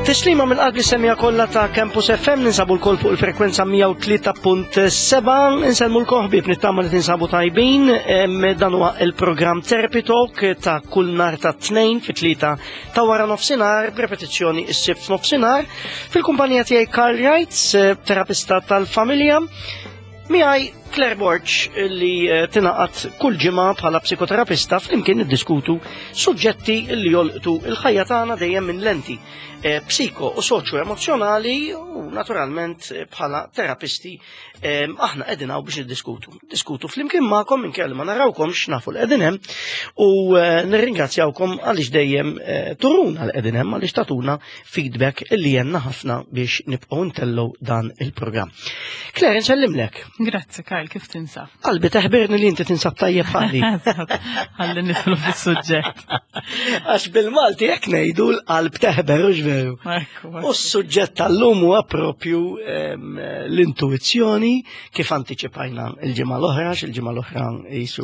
Tislima minn qalbi semija kollha ta' Campus FM ninsabu l-koll fuq il-frekwenza 103.7 inselmu l-koħbib nittama li tinsabu tajbin dan huwa il-programm Therapy Talk ta' kull nar ta' 2 fit-3 ta' wara nofsinhar b'repetizzjoni s-sibt f'nofsinhar fil-kumpanija tiegħi Carl Reitz, terapista tal-familja. Miegħi Claire Borch li tingħaqad kull ġimgħa bħala psikoterapista flimkien niddiskutu suġġetti li jolqtu il-ħajja tagħna dejjem minn lenti psiko u soċjo-emozjonali u naturalment bħala terapisti aħna qegħdin hawn biex niddiskutu flimkien magħkom minkejja li ma narawkomx nafu l-qegħdin hemm u nirringrazzjawkom għaliex dejjem turuna l-qegħdin hemm għaliex tatuna feedback illi jenna ħafna biex nibqgħu ntellgħu dan il-programm. Claire, insellimlek. Grazzi Karl, kif tinsab? Qalbi teħbirni li inti tinsab tajjeb ħalli. Ħalli nidħlu fis-suġġett. Għax bil-Malti hekk ngħidu l-qalb teħber u ġveru. U s-suġġett tal-lum huwa proprju l-intuizzjoni kif antiċipajna il-ġimgħa l-oħra, il-ġimgħa l-oħra jisu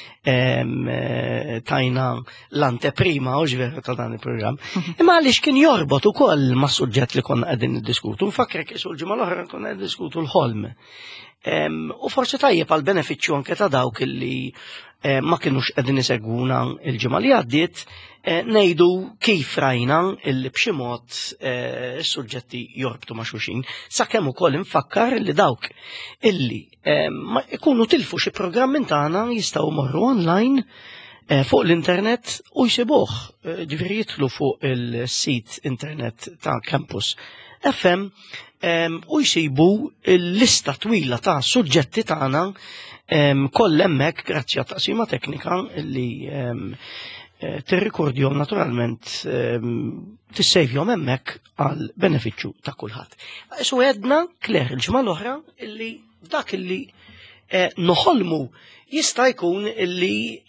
tajna l-anteprima u ġveru ta' dan il-programm. Imma għaliex kien jorbot ukoll ma' suġġett li konna qegħdin niddiskutu. Nfakkrek isu l-ġimgħa l-oħra konna qegħdin niddiskutu l-ħolm. U forsi tajjeb għal benefiċċju anke ta' dawk illi ma kienux qegħdin isegwuna il-ġimgħa li għaddiet ngħidu kif rajna illi b'xi mod is-suġġetti jorbtu ma' xulxin sakemm ukoll infakkar li dawk illi ma ikunu tilfu xi programm tagħna jistgħu morru online fuq l-internet u jsibuh ġifieri jidħlu fuq il-sit internet ta' Campus FM u jsibu l-lista twila ta' suġġetti tagħna koll hemmhekk grazzi għat taqsima teknika li tirrikordjhom naturalment tissejvjhom hemmhekk għal benefiċċju ta' kulħadd. Isu għedna Claire il-ġimgħa l-oħra illi dak illi noħolmu jista' jkun illi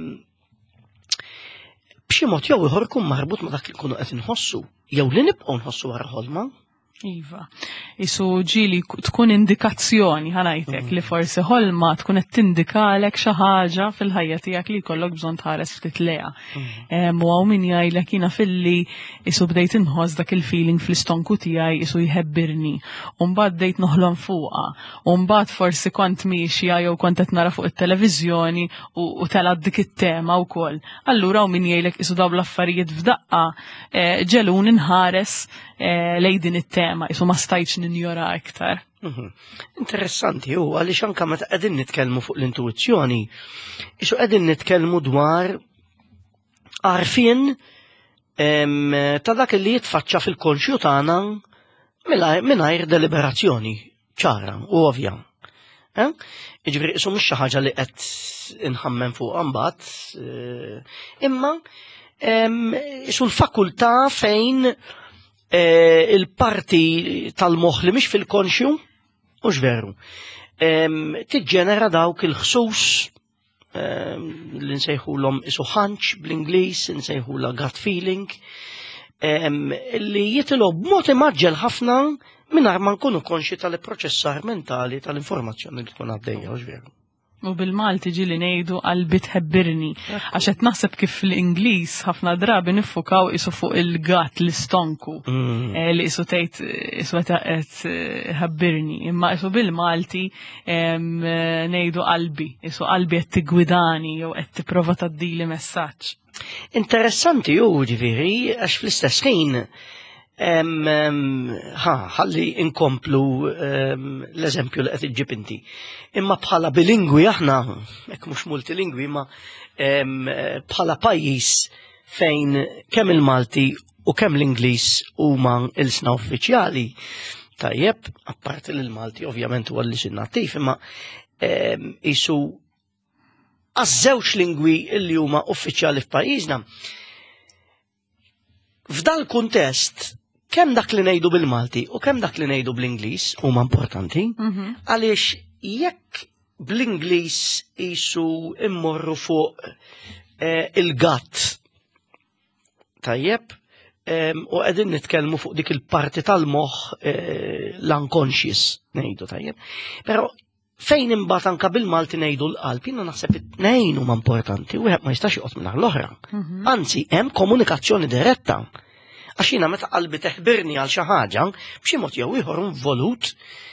b'xi mod jew ieħor ikun marbut ma' dak li nkunu qed inħossu jew li nibqgħu nħossu wara ħolma. Iva, isu ġili tkun indikazzjoni ħanajtek li forsi ħolma tkun qed tindikalek xi ħaġa fil-ħajja tiegħek li jkollok bżonn tħares ftit leha. U hawn min jgħidlek jiena filli isu bdejt inħoss dak il-feeling fl-istonku tiegħi isu jħebbirni. U mbagħad bdejt noħlom fuqha. U mbagħad forsi kont mixja jew kont qed nara fuq it-televiżjoni u telgħod dik it-tema wkoll. Allura hawn min jgħidlek isu dawn l-affarijiet f'daqqa ġelun inħares lejn din it-tema, isu ma stajtx ninjora iktar. Interessanti hu għaliex anke meta qegħdin nitkellmu fuq l-intuizzjoni, isu qegħdin nitkellmu dwar għarfien ta' dak li jitfaċċa fil-konxju tagħna mingħajr deliberazzjoni ċara u ovvja. Jiġifieri isu mhux xi ħaġa li qed inħammem fuqha mbagħad, imma isu l-fakultà fejn il-parti tal-moħħ li mhix fil-konxju mhux veru tiġġenera dawk il-ħsus li nsejħulhom isu hunch bl-Ingliż, nsejħulha gut feeling li jitilgħu b'mod imaġġel ħafna mingħajr ma nkunu konxi tal-proċessar mentali tal-informazzjoni li tkun għaddejja mhux veru. U bil-Malti ġili ngħidu qalbi tħebbirni għax qed naħseb kif fl-Ingliż ħafna drabi niffukaw isu fuq il-gat l-istonku li isu tgħid isu qed ħabbirni, imma isu bil-Malti ngħidu qalbi, isu qalbi qed tiggwidani jew qed tipprova tgħaddili messaġġ. Interessanti hu ġifieri għax fl-istess ħin ħalli inkomplu l-eżempju li qed iġġib inti. Imma bħala bilingwi aħna, hekk mhux multilingwi, imma bħala pajjiż fejn kemm il-Malti u kemm l-Ingliż huma ilsna uffiċjali. Tajjeb, apparti li l-Malti ovvjament huwa l-liġi nattiv, imma isu għaż-żewġ lingwi li huma uffiċjali f'pajjiżna. F'dan kuntest kemm dak li ngħidu bil-Malti u kemm dak li ngħidu bl-Ingliż huma importanti għaliex jekk bl-Ingliż qisu immorru fuq il-gatt tajjeb u qegħdin nitkellmu fuq dik il-parti tal-moħħ l-unconscious ngħidu tajjeb. Però fejn imbagħad anke bil-Malti ngħidu l-qalb jiena naħseb it-tnejn huma importanti u wieħed ma jistax joqgħod mingħajr l-oħra. Anzi hemm komunikazzjoni diretta. Għax jiena meta qalbi teħbirni għal xi ħaġa b'xi mod jew ieħor involut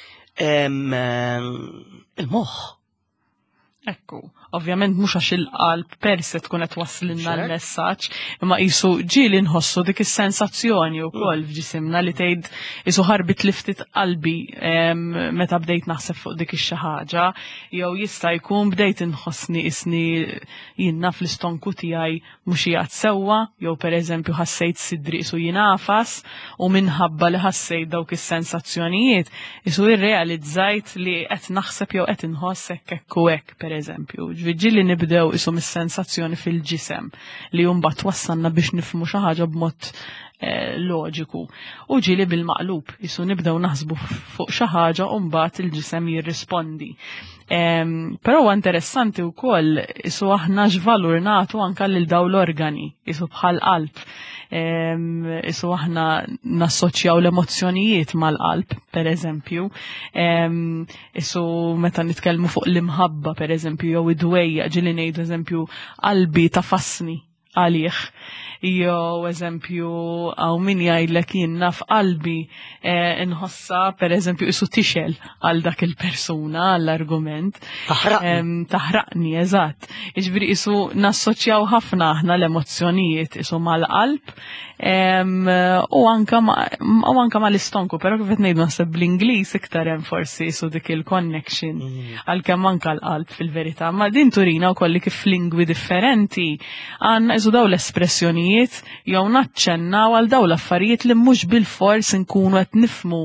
il-moħħ. Ekku, ovvjament mhux għax il-qalb per se tkun qed wassilna l-messaġġ, imma qisu ġieli nħossu dik is-sensazzjoni wkoll f'ġisimna li tgħid isu ħarbit li ftit qalbi meta bdejt naħseb fuq dik ix-xi ħaġa, jew jista' jkun bdejt inħossni isni jiena fl-istonku tiegħi mhux qiegħed sewwa, jew pereżempju ħassejt sidri isu jinafas u minħabba li ħassejt dawk is-sensazzjonijiet isu irrealizzajt li qed naħseb jew qed inħoss hekk u hekk pereżempju. Ġieli nibdew isu mis-sensazzjoni fil-ġisem li mbagħad wassalna biex nifhmu xi ħaġa b'mod loġiku. U ġieli bil-maqlub, isu nibdew naħsbu fuq xi ħaġa u mbagħad il-ġisem jirrispondi. Però huwa interessanti wkoll isu aħna x'valur nagħtu anke lil dawn l-organi, isu bħal qalb. Isu aħna nassoċjaw l-emozzjonijiet mal-qalb, pereżempju. Isu meta nitkellmu fuq l-imħabba, pereżempju, jew id-dwejja, ġieli ngħidu eżempju qalbi tafassni għalih. Jew eżempju għaw min jgħidlek jien naf qalbi inħossa pereżempju isu tixel għal dak il-persuna għall-argument. Taħraqni, eżatt. Jiġifieri isu nassoċjaw ħafna aħna l-emozzjonijiet isu mal-qalb u anke mal-istonku, però kif qed ngħidu naħseb bl-Ingliż iktar hemm forsi isu dik il-connection għalkemm anke l-qalb fil-verità. Ma din turina wkoll kif lingwi differenti għandna isu dawn l-espressjonijiet jew naċċennaw għal dawn l-affarijiet li mhux bil-fors nkunu qed nifhmu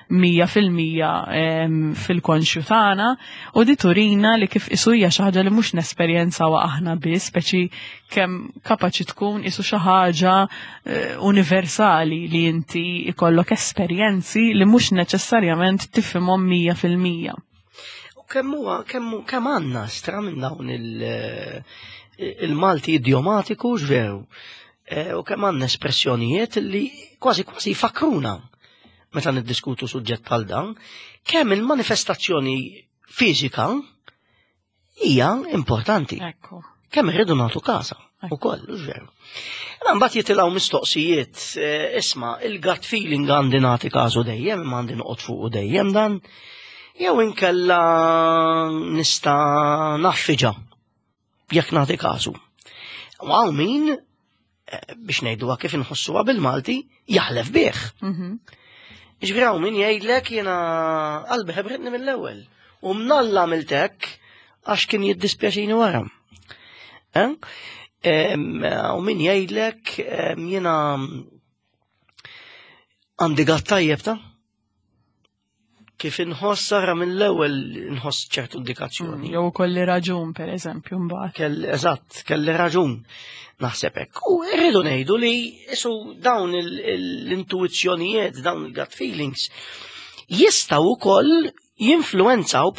100% fil-konxju tagħna u di turina li kif isu hija xi ħaġa li mhux nesperjenzawha aħna biss, speċi kemm kapaċi tkun isu xi ħaġa universali li inti ikollok esperjenzi li mhux neċessarjament tifhimhom 100%. U kemm għandna stra minn dawn il-Malti idiomatiku x'veru u kemm għandna espressjonijiet li kważi jfakruna meta niddiskutu suġġett bħal dan, kemm il-manifestazzjoni fiżika hija importanti. Kemm irridu nagħtu każa ukoll, veru. Mbagħad jitilgħu mistoqsijiet, isma' il-gut feeling għandi nagħti każu dejjem, imma għandi noqgħod fuqu dejjem dan, jew inkella nista' naffiġa jekk nagħti każu. U hawn min biex ngħiduha kif inħossuha bil-Malti jaħlef bih. Ġifieri hawn min jgħidlek jiena qalbi ħebretni mill-ewwel u mnalla għamilt hekk għax kien jiddispjaċini wara. U min jgħidlek jiena għandi gatt tajjeb ta' kif inħoss sara mill-ewwel inħoss ċertu indikazzjoni. Jew kolli raġun pereżempju mbagħad. Eżatt, kelli raġun. Naħseb hekk. U rridu ngħidu li isu dawn l-intuizzjonijiet, dawn il-gut feelings jistgħu wkoll jinfluwenzaw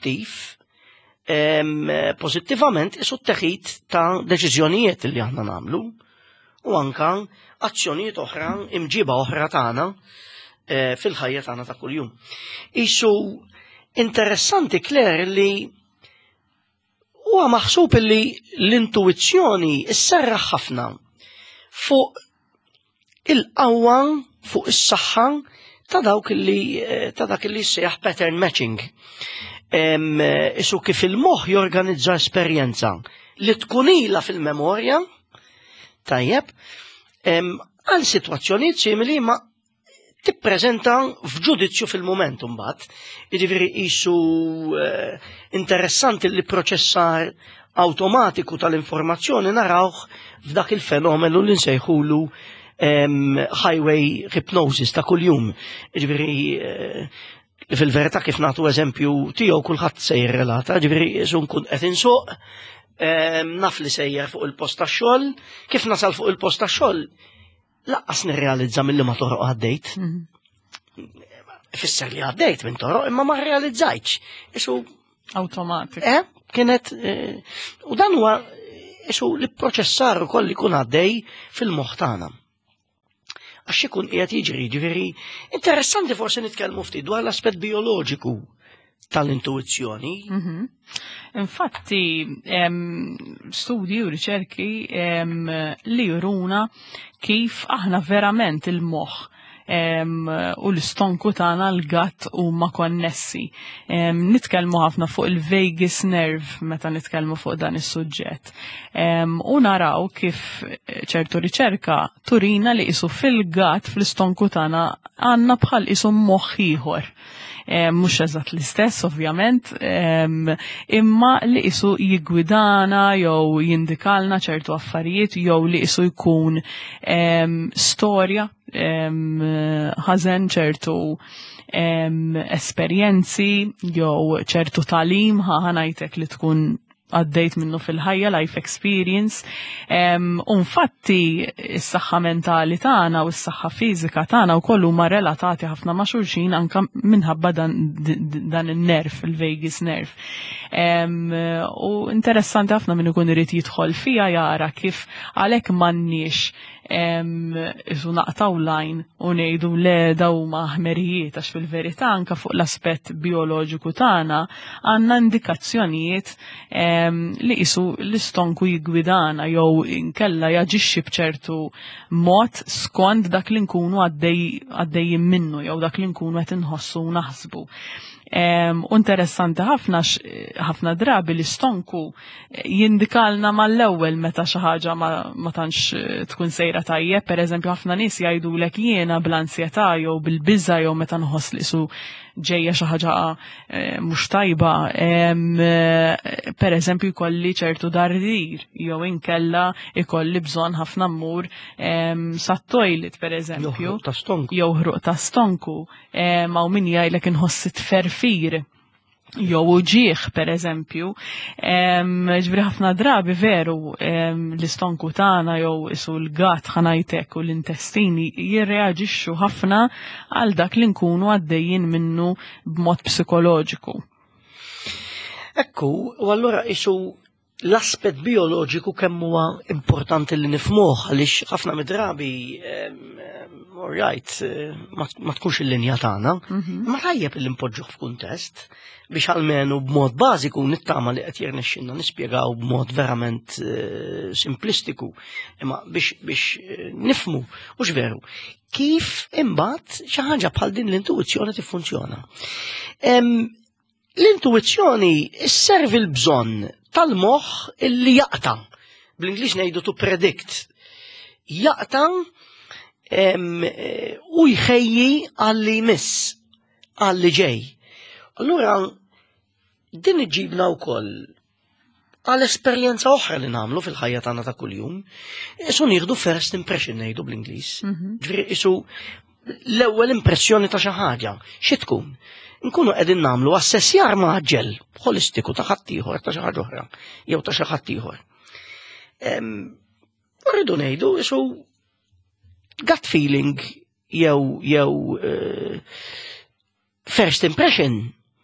pożittivament isu t-teħid ta' deċiżjonijiet li aħna nagħmlu u anke azzjonijiet oħra, imġiba oħra tagħna fil-ħajja tagħna ta' kuljum. Isu interessanti Claire li huwa maħsub li l-intuizzjoni isserraħ ħafna fuq il-qawwa, fuq is-saħħa ta' dak li jissejjaħ pattern matching. Isu kif il-moħħ jorganizza esperjenza li tkun ilha fil-memorja tajjeb għal sitwazzjonijiet simili ma tippreżenta f'ġudizzju fil-mument imbagħad. Jiġifieri qisu interessanti li proċessar awtomatiku tal-informazzjoni narawh f'dak il-fenomenu li nsejħulu highway hypnosis ta' kuljum. Jiġifieri fil-verità kif nagħtu eżempju tiegħu kulħadd se jirrelata, ġifieri nkun qed insuq naf li sejjer fuq il-post tax-xogħol, kif nasal fuq il-post tax-xogħol laqqas nirrealizza milli ma toroq għaddejt. Fisser li għaddejt minn toroq imma ma rrealizzajtx. Isu awtomatik. Kienet u dan huwa isu li proċessar ukoll ikun għaddej fil-moħħ tagħna. Għax ikun qiegħed jiġri, ġifieri interessanti forsi nitkellmu ftit dwar l-aspett bioloġiku tal-intuizzjoni. Infatti, studji u riċerki li juruna kif aħna verament il-moħħ u l-istonku tagħna l-gatt huma konnessi. Nitkellmu ħafna fuq il-vagus nerve meta nitkellmu fuq dan is-suġġett. U naraw kif ċertu riċerka turina li qisu fil-gatt fl-istonku tagħna għandna bħal qisu moħħ ieħor. Mhux eżatt l-istess ovvjament, imma li qisu jiggwidana jew jindikalna ċertu affarijiet jew li qisu jkun storja ħażen ċertu esperjenzi jew ċertu talim ħanajtek li tkun għaddejt minnu fil-ħajja, life experience. Infatti s-saħħa mentali tagħna u s-saħħa fiżika tagħna wkoll huma relatati ħafna ma' xulxin anke minħabba dan in-nerv, il-vagus nerve. U interessanti ħafna min ikun irid jidħol fiha jara kif għalhekk m'għandniex isu naqtaw lajn u ngħidu le daw ma' ħmerijiet għax fil-verità anke fuq l-aspett bioloġiku tagħna għandna indikazzjonijiet li qisu l-istonku jiggwidana jew inkella jaġixxi b'ċertu mod skont dak li nkunu għaddejjin minnu jew dak li nkunu qed inħossu u naħsbu. Interessanti ħafna drabi l-istonku jindikalna mal-ewwel meta xi ħaġa ma tantx tkun sejra tajjeb, pereżempju ħafna nies jgħidulek jiena bl-ansjetà jew bil-biża jew meta nħoss li su ġejja xi ħaġa mhux tajba, pereżempju jkolli ċertu dardir jew inkella ikolli bżonn ħafna mmur sat-toilet pereżempju jew ħruq ta' stonku, ma' min jgħidlek inħoss tferfir jew uġieħ pereżempju. Ġifieri ħafna drabi veru l-istonku tagħna jew isu l-gatt ħanajtek u l-intestini jirreaġixxu ħafna għal dak li nkunu għaddejjin minnu b'mod psikoloġiku. Ekku, u allura isu l-aspett bioloġiku kemm huwa importanti li nifhmuh għaliex ħafna midrabi ma tkunx il-linja tagħna, ma tajjeb li npoġġuh f'kuntest biex almenu b'mod bażiku nittama li qed jirnexxinna nispjegaw b'mod verament simplistiku, imma biex nifhmu mhux veru kif imbagħad xi ħaġa bħal din l-intuizzjoni tiffunzjona. L-intuizzjoni isservi l-bżonn tal-moħħ illi jaqta, bl-Ingliż ngħidu to predict, jaqta u jħejji għalli jmiss, għalli ġej. Allura, din iġibna wkoll għal esperjenza oħra li nagħmlu fil-ħajja tagħna ta' kuljum, isu nieħdu first impression ngħidu bl-Ingliż. Ġifieri isu l-ewwel impressjoni ta' xi ħaġa, xi tkun. Nkunu qegħdin nagħmlu assessjar maġġel holistiku ta' ħadd ieħor ta' xi ħaġa oħra, jew ta' xi ħadd ieħor. Rridu ngħidu isu gut feeling jew first impression.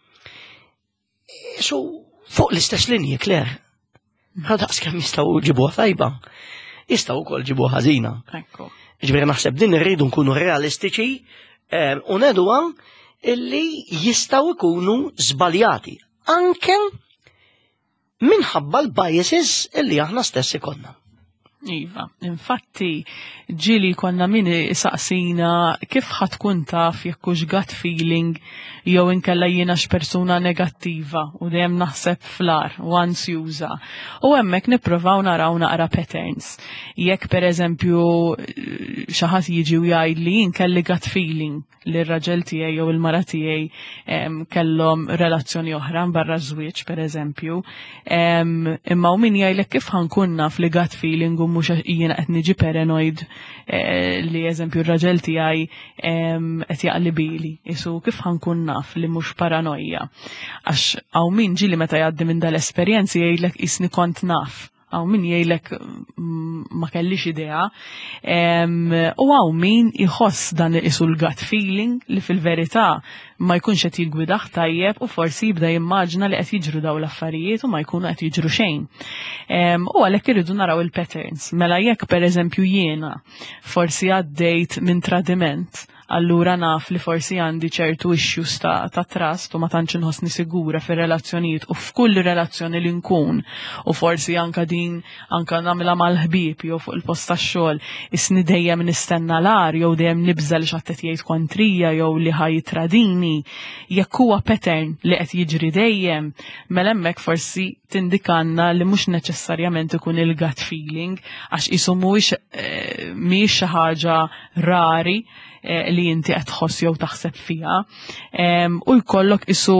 So, fuq l-istess linji, Kler. Għadaqs kemm jistgħu ġibuha tajba, jistgħu wkoll ġibuha ħażina. Ġifieri naħseb din irridu nkunu realistiċi u ngħiduha illi jistgħu jkunu żbaljati anke minħabba l-biases illi aħna stess ikollna. Iva, infatti ġili konna min saqsina kif ħatkun taf jekkux gut feeling jew inkella jiena x'persuna negattiva u dejjem naħseb flar u ansjuża. U hemmhekk nippruvaw naraw naqra patterns. Jekk pereżempju xi ħadd jiġi u jgħid li jien kelli gut feeling li r-raġel tiegħi jew il-mara tiegħi kellhom relazzjoni oħra barra żwieġ pereżempju, imma min jgħidlek kif ħankun naf li gut feeling u mhux jiena qed niġi paranoid li eżempju r-raġel tiegħi qed jaqli bili. Isu kif ħankun naf li mhux paranoja. Għax hawn min ġieli meta jgħaddi minn dal-esperjenzi jgħidlek isni kont naf. Għaw min jgħidlek ma kellix idea, u għaw min iħoss dan isu l-gut feeling li fil-verità ma jkunx qed jiggwidaħ tajjeb u forsi jibda jimmaġna li qed jiġru daw l-affarijiet u ma jkunu qed jiġru xejn. U għalhekk irridu naraw il-patterns. Mela jekk pereżempju jiena forsi għaddejt minn tradiment allura naf li forsi għandi ċertu issues ta' trust u ma tantx inħossni sigura fir-relazzjonijiet u f'kull relazzjoni li nkun u forsi anka din anka nagħmilha mal-ħbieb jew fuq il-post tax-xogħol isni dejjem nistenna l-ar jew dejjem nibża li x'qed jgħid kontrija jew li ħajtradini jekk huwa pattern li qed jiġri dejjem mela hemmhekk forsi tindikanna li mhux neċessarjament ikun il-gut feeling għax isu mhix xi ħaġa rari li inti qed tħoss jew taħseb fiha u jkollok isu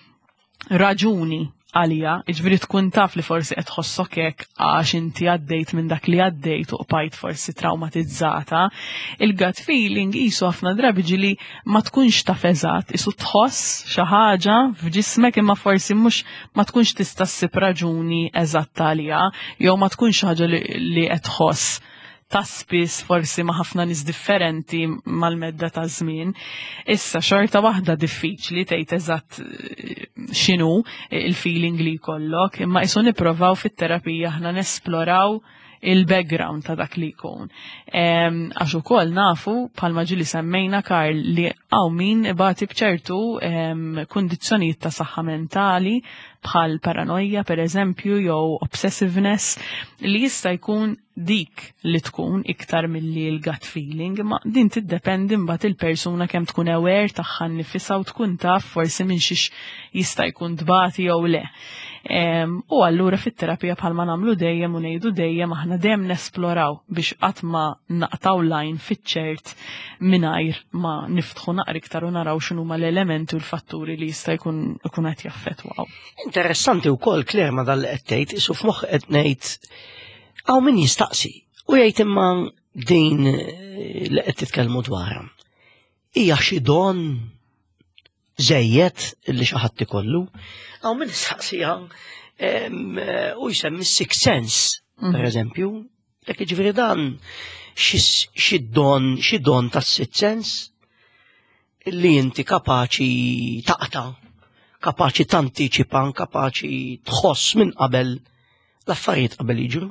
raġuni għalija, jiġifieri tkun taf li forsi qed tħossok hekk għax inti għaddejt minn dak li għaddejt u qbajt forsi traumatizzata. Il-gut feeling qisu ħafna drabi ġili ma tkunx taf eżatt, isu tħoss xi ħaġa f'ġismek imma forsi mhux ma tkunx tista' ssib raġuni eżatta għaliha jew ma tkunx xi ħaġa li qed tħoss ta' spiss forsi ma' ħafna nies differenti mal-medda ta' żmien. Issa xorta waħda diffiċli tgħid eżatt x'inhu il-feeling li jkollok, imma isu nipprovaw fit-terapija aħna nesploraw il-background ta' dak li jkun. Għax ukoll nafu bħalma ġili semmejna Karl li hawn min ibati bċertu kundizzjonijiet ta' saħħa mentali bħal paranoja per eżempju jew obsessiveness li jista' jkun dik li tkun iktar milli l-gut feeling, ma din tiddependi mbagħad il-persuna kemm tkun aware tagħha nnifisha u tkun taf forsi minn xiex jista' jkun tbati jew le. U allura fit-terapija bħalma nagħmlu dejjem u ngħidu dejjem aħna dejjem nesploraw biex qatt ma naqtaw lajn fiċ-ċert mingħajr ma niftħu naqra iktar u naraw x'inhuma l-elementi u l-fatturi li jista' jkun qed jaffettwaw. Interessanti wkoll Claire ma dal qed tgħid isu f'moħħ qed ngħid hawn min jistaqsi u jgħid imma din li qed titkellmu dwarha hija xi don żejjed illi xi ħadd ikollu. Hawn min jistaqsija u jsemmi sixth sense, pereżempju, dak jiġifieri dan xi don tas-sixth sense illi inti kapaċi taqta' kapaċi tantiċipan, kapaċi tħoss minn qabel l-affarijiet qabel jiġru.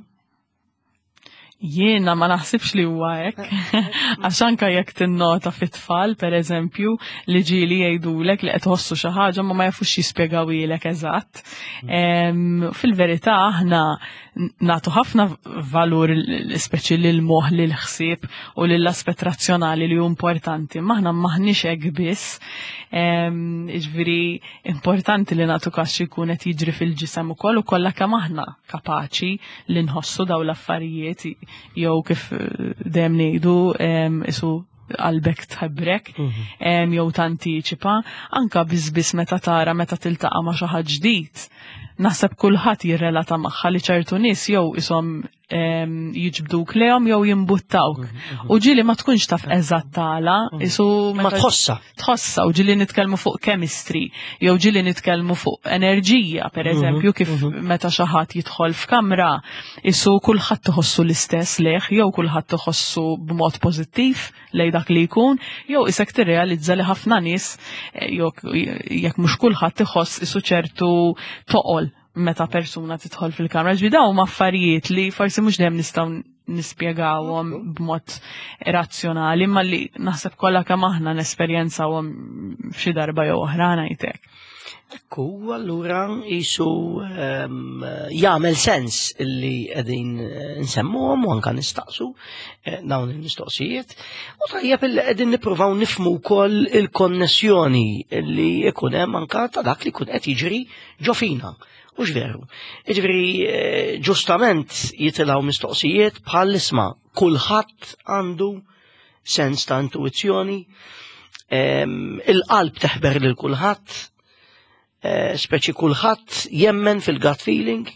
Jiena ma naħsibx li huwa hekk, għax anke jekk tinnota fit-tfal pereżempju li ġieli jgħidulek li qed tħossu xi ħaġa ma jafux jispjegawilek eżatt. Fil-verità aħna nagħtu ħafna valur speċi lil moħħ lil ħsieb u lill aspett razzjonali li hu importanti, ma aħna maħniex hekk biss. Jiġifieri importanti li nagħtu każ xi jkun qed jiġri fil-ġisem ukoll u kollha kemm aħna kapaċi li nħossu dawn l-affarijiet jew kif dejjem ngħidu isu qalbek tħebbrek jew tantiċipa anke biss meta tara meta tiltaqa' ma' xi ħadd ġdid. Naħseb kulħadd jirrelata magħha li ċertu nies jew ishom jiġbduk lehom jew jimbuttawk. U ġieli ma tkunx taf eżatt tagħla, isu ma tħossa u ġieli nitkellmu fuq chemistry, jew ġieli nitkellmu fuq enerġija, pereżempju kif meta xi ħadd jidħol f'kamra, isu kulħadd iħossu l-istess leħ, jew kulħadd iħossu b'mod pożittiv lejn dak li jkun, jew isek tirrealizza li ħafna nies jekk mhux kulħadd iħoss isu ċertu toqol meta persuna tidħol fil-kamra. Dawn huma affarijiet li forsi mhux dejjem nistgħu nispjegawhom b'mod razzjonali, imma li naħseb kollha kemm aħna nesperjenzawhom f'xi darba jew oħra ngħidlek. Ekku, allura qisu jagħmel sens illi qegħdin nsemmuhom u anke nistaqsu dawn il-mistoqsijiet u tajjeb illi qegħdin nippruvaw nifhmu wkoll il-konnessjoni illi jkun hemm anke ta' dak li jkun qed jiġri ġo fina. Mhux veru. Jiġifieri ġustament jitilgħu mistoqsijiet bħal isma' kulħadd għandu sens ta' intuizzjoni, il-qalb teħber lil kulħadd, speċi kulħadd jemmen fil-gut feeling,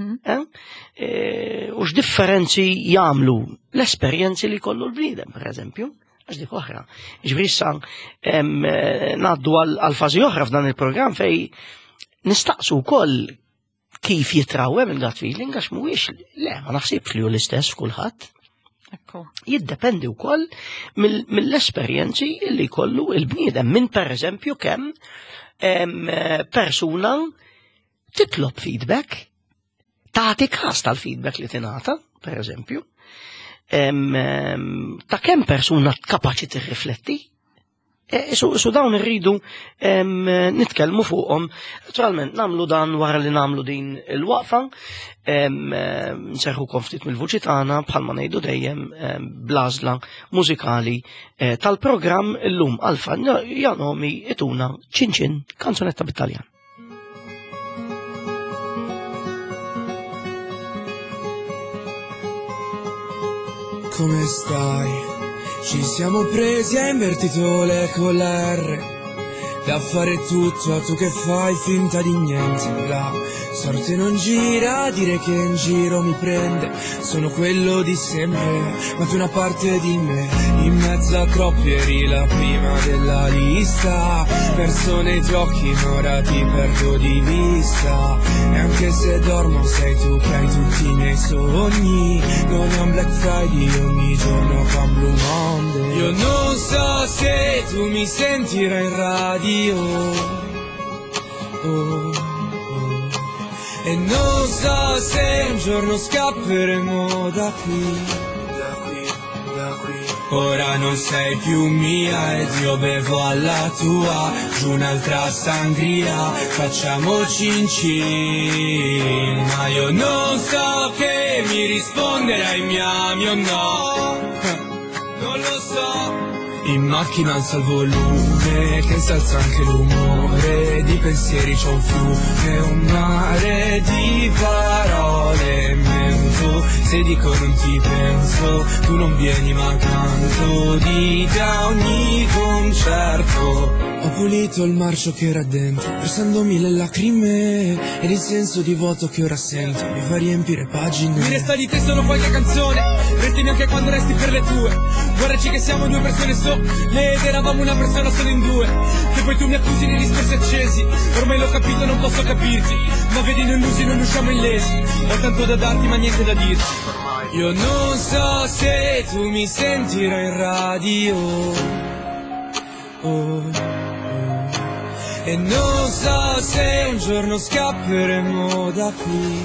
u x'differenzi jagħmlu l-esperjenzi li jkollu l-bniedem, pereżempju, għax dik oħra. Jiġifieri issa ngħaddu għal fażi oħra f'dan il-programm fejn nistaqsu wkoll kif jitrawhem il-gut feeling għax mhuwiex le ma naħsibx li hu l-istess f'kulħadd. Jiddependi wkoll mill-esperjenzi li jkollu l-bniedem minn pereżempju kemm persuna titlob feedback, tagħti każ tal-feedback li tingħata, pereżempju, ta' kemm persuna kapaċi tirrifletti Su dawn irridu nitkellmu fuqhom. Naturalment nagħmlu dan wara li nagħmlu din il-waqfa, nserħukom ftit mill-vuċi tagħna bħalma ngħidu dejjem bl-għażla mużikali tal-programm illum Alfa Janomi ituna Cincin, kanzunetta bit-Taljan. Come stai? Ci siamo presi, hai invertito le con la R. Da fare tutto, tu che fai finta di niente. La sorte non gira, dire che in giro mi prende. Sono quello di sempre, ma tu una parte di me. In mezzo a troppi eri la prima della lista. Perso nei tuoi occhi, ma ora ti perdo di vista. E anche se dormo sei tu che hai tutti i miei sogni. Non è un Black Friday, ogni giorno fa un Blue Monday. Io non so se tu mi sentirai in radio. E non so se un giorno scapperemo da qui. Ora non sei più mia ed io bevo alla tua. Giù un'altra sangria, facciamo cincin. Ma io non so che mi risponderai mio no. Non lo so. In macchina alza il volume, che si alza anche l'umore. Di pensieri c'è un fiume, un mare di parole. Mento, se dico non ti penso, tu non vieni ma canto di da ogni concerto. Ho pulito il marcio che era dentro, versando mille lacrime. Ed il senso di vuoto che ora sento mi fa riempire pagine. Mi resta di te solo qualche canzone, restimi anche quando resti per le tue. Guardaci che siamo due persone sole ed eravamo una persona solo in due. Che poi tu mi accusi di discorsi accesi. Ormai l'ho capito, non posso capirti, ma vedi noi illusi non usciamo illesi. Ho tanto da darti ma niente da dirti. Io non so se tu mi sentirai in radio. E non so se un giorno scapperemo da qui.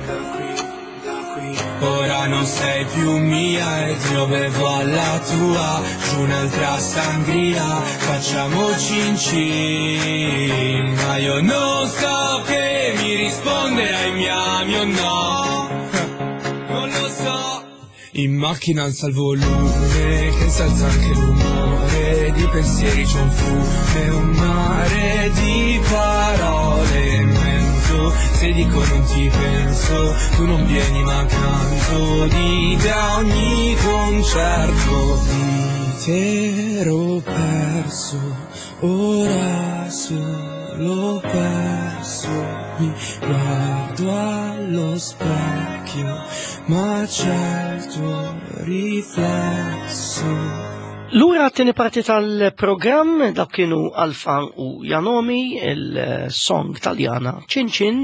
Ora non sei più mia ed io bevo alla tua. Giù un'altra sangria, facciamo cincin. Ma io non so che mi risponderai mio no. Non lo so. In macchina alza il volume, che si alza anche l'umore. Di pensieri c'è un fiume, un mare di parole. Mento, se dico non ti penso, tu non vieni ma canto di da ogni concerto. Di te ero perso, ora solo perso. Mi guardo allo specchio, ma c'è il tuo riflesso. Lura t-tieni parti tal-programm dak kienu Alfa u Janomi, il-song taljana Cincin.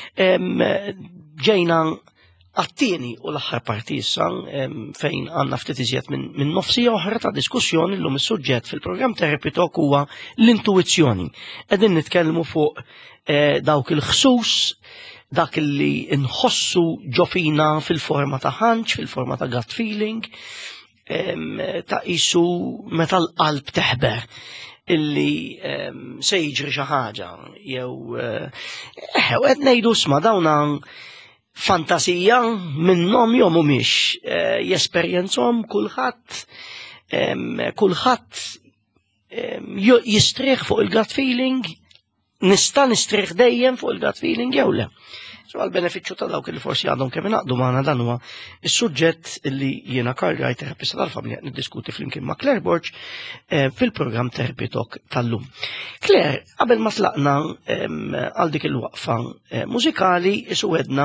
Ġejna għat-tieni u l-aħħar parti issa fejn għandna ftit iżjed minn nofsija oħra ta' diskussjoni llum is-suġġett fil-programm Therapy Talk huwa l-intuizzjoni. Qegħdin nitkellmu fuq dawk il-ħsus, dak li nħossu ġofina fil-forma ta' hunch, fil-forma ta' gut feeling, ta' isu meta l-qalb teħber illi se jiġri xi ħaġa jew qed ngħidu sma' dawna fantasija minnhom jew mhumiex jesperjenzhom kulħadd jistrieħ fuq il-gut feeling, nista' nistrieħ dejjem fuq il-gut feeling jew le. So għal-beneficju ta' dawk li forsi għadhom kemm inaqdu magħna dan huwa is-suġġett li jiena Carl Wright, terapista tal-familja, niddiskuti flimkien ma' Claire Borch fil-programm Therapy Talk tal-lum. Claire, qabel ma tlaqna għal dik il-waqfa mużikali isu għedna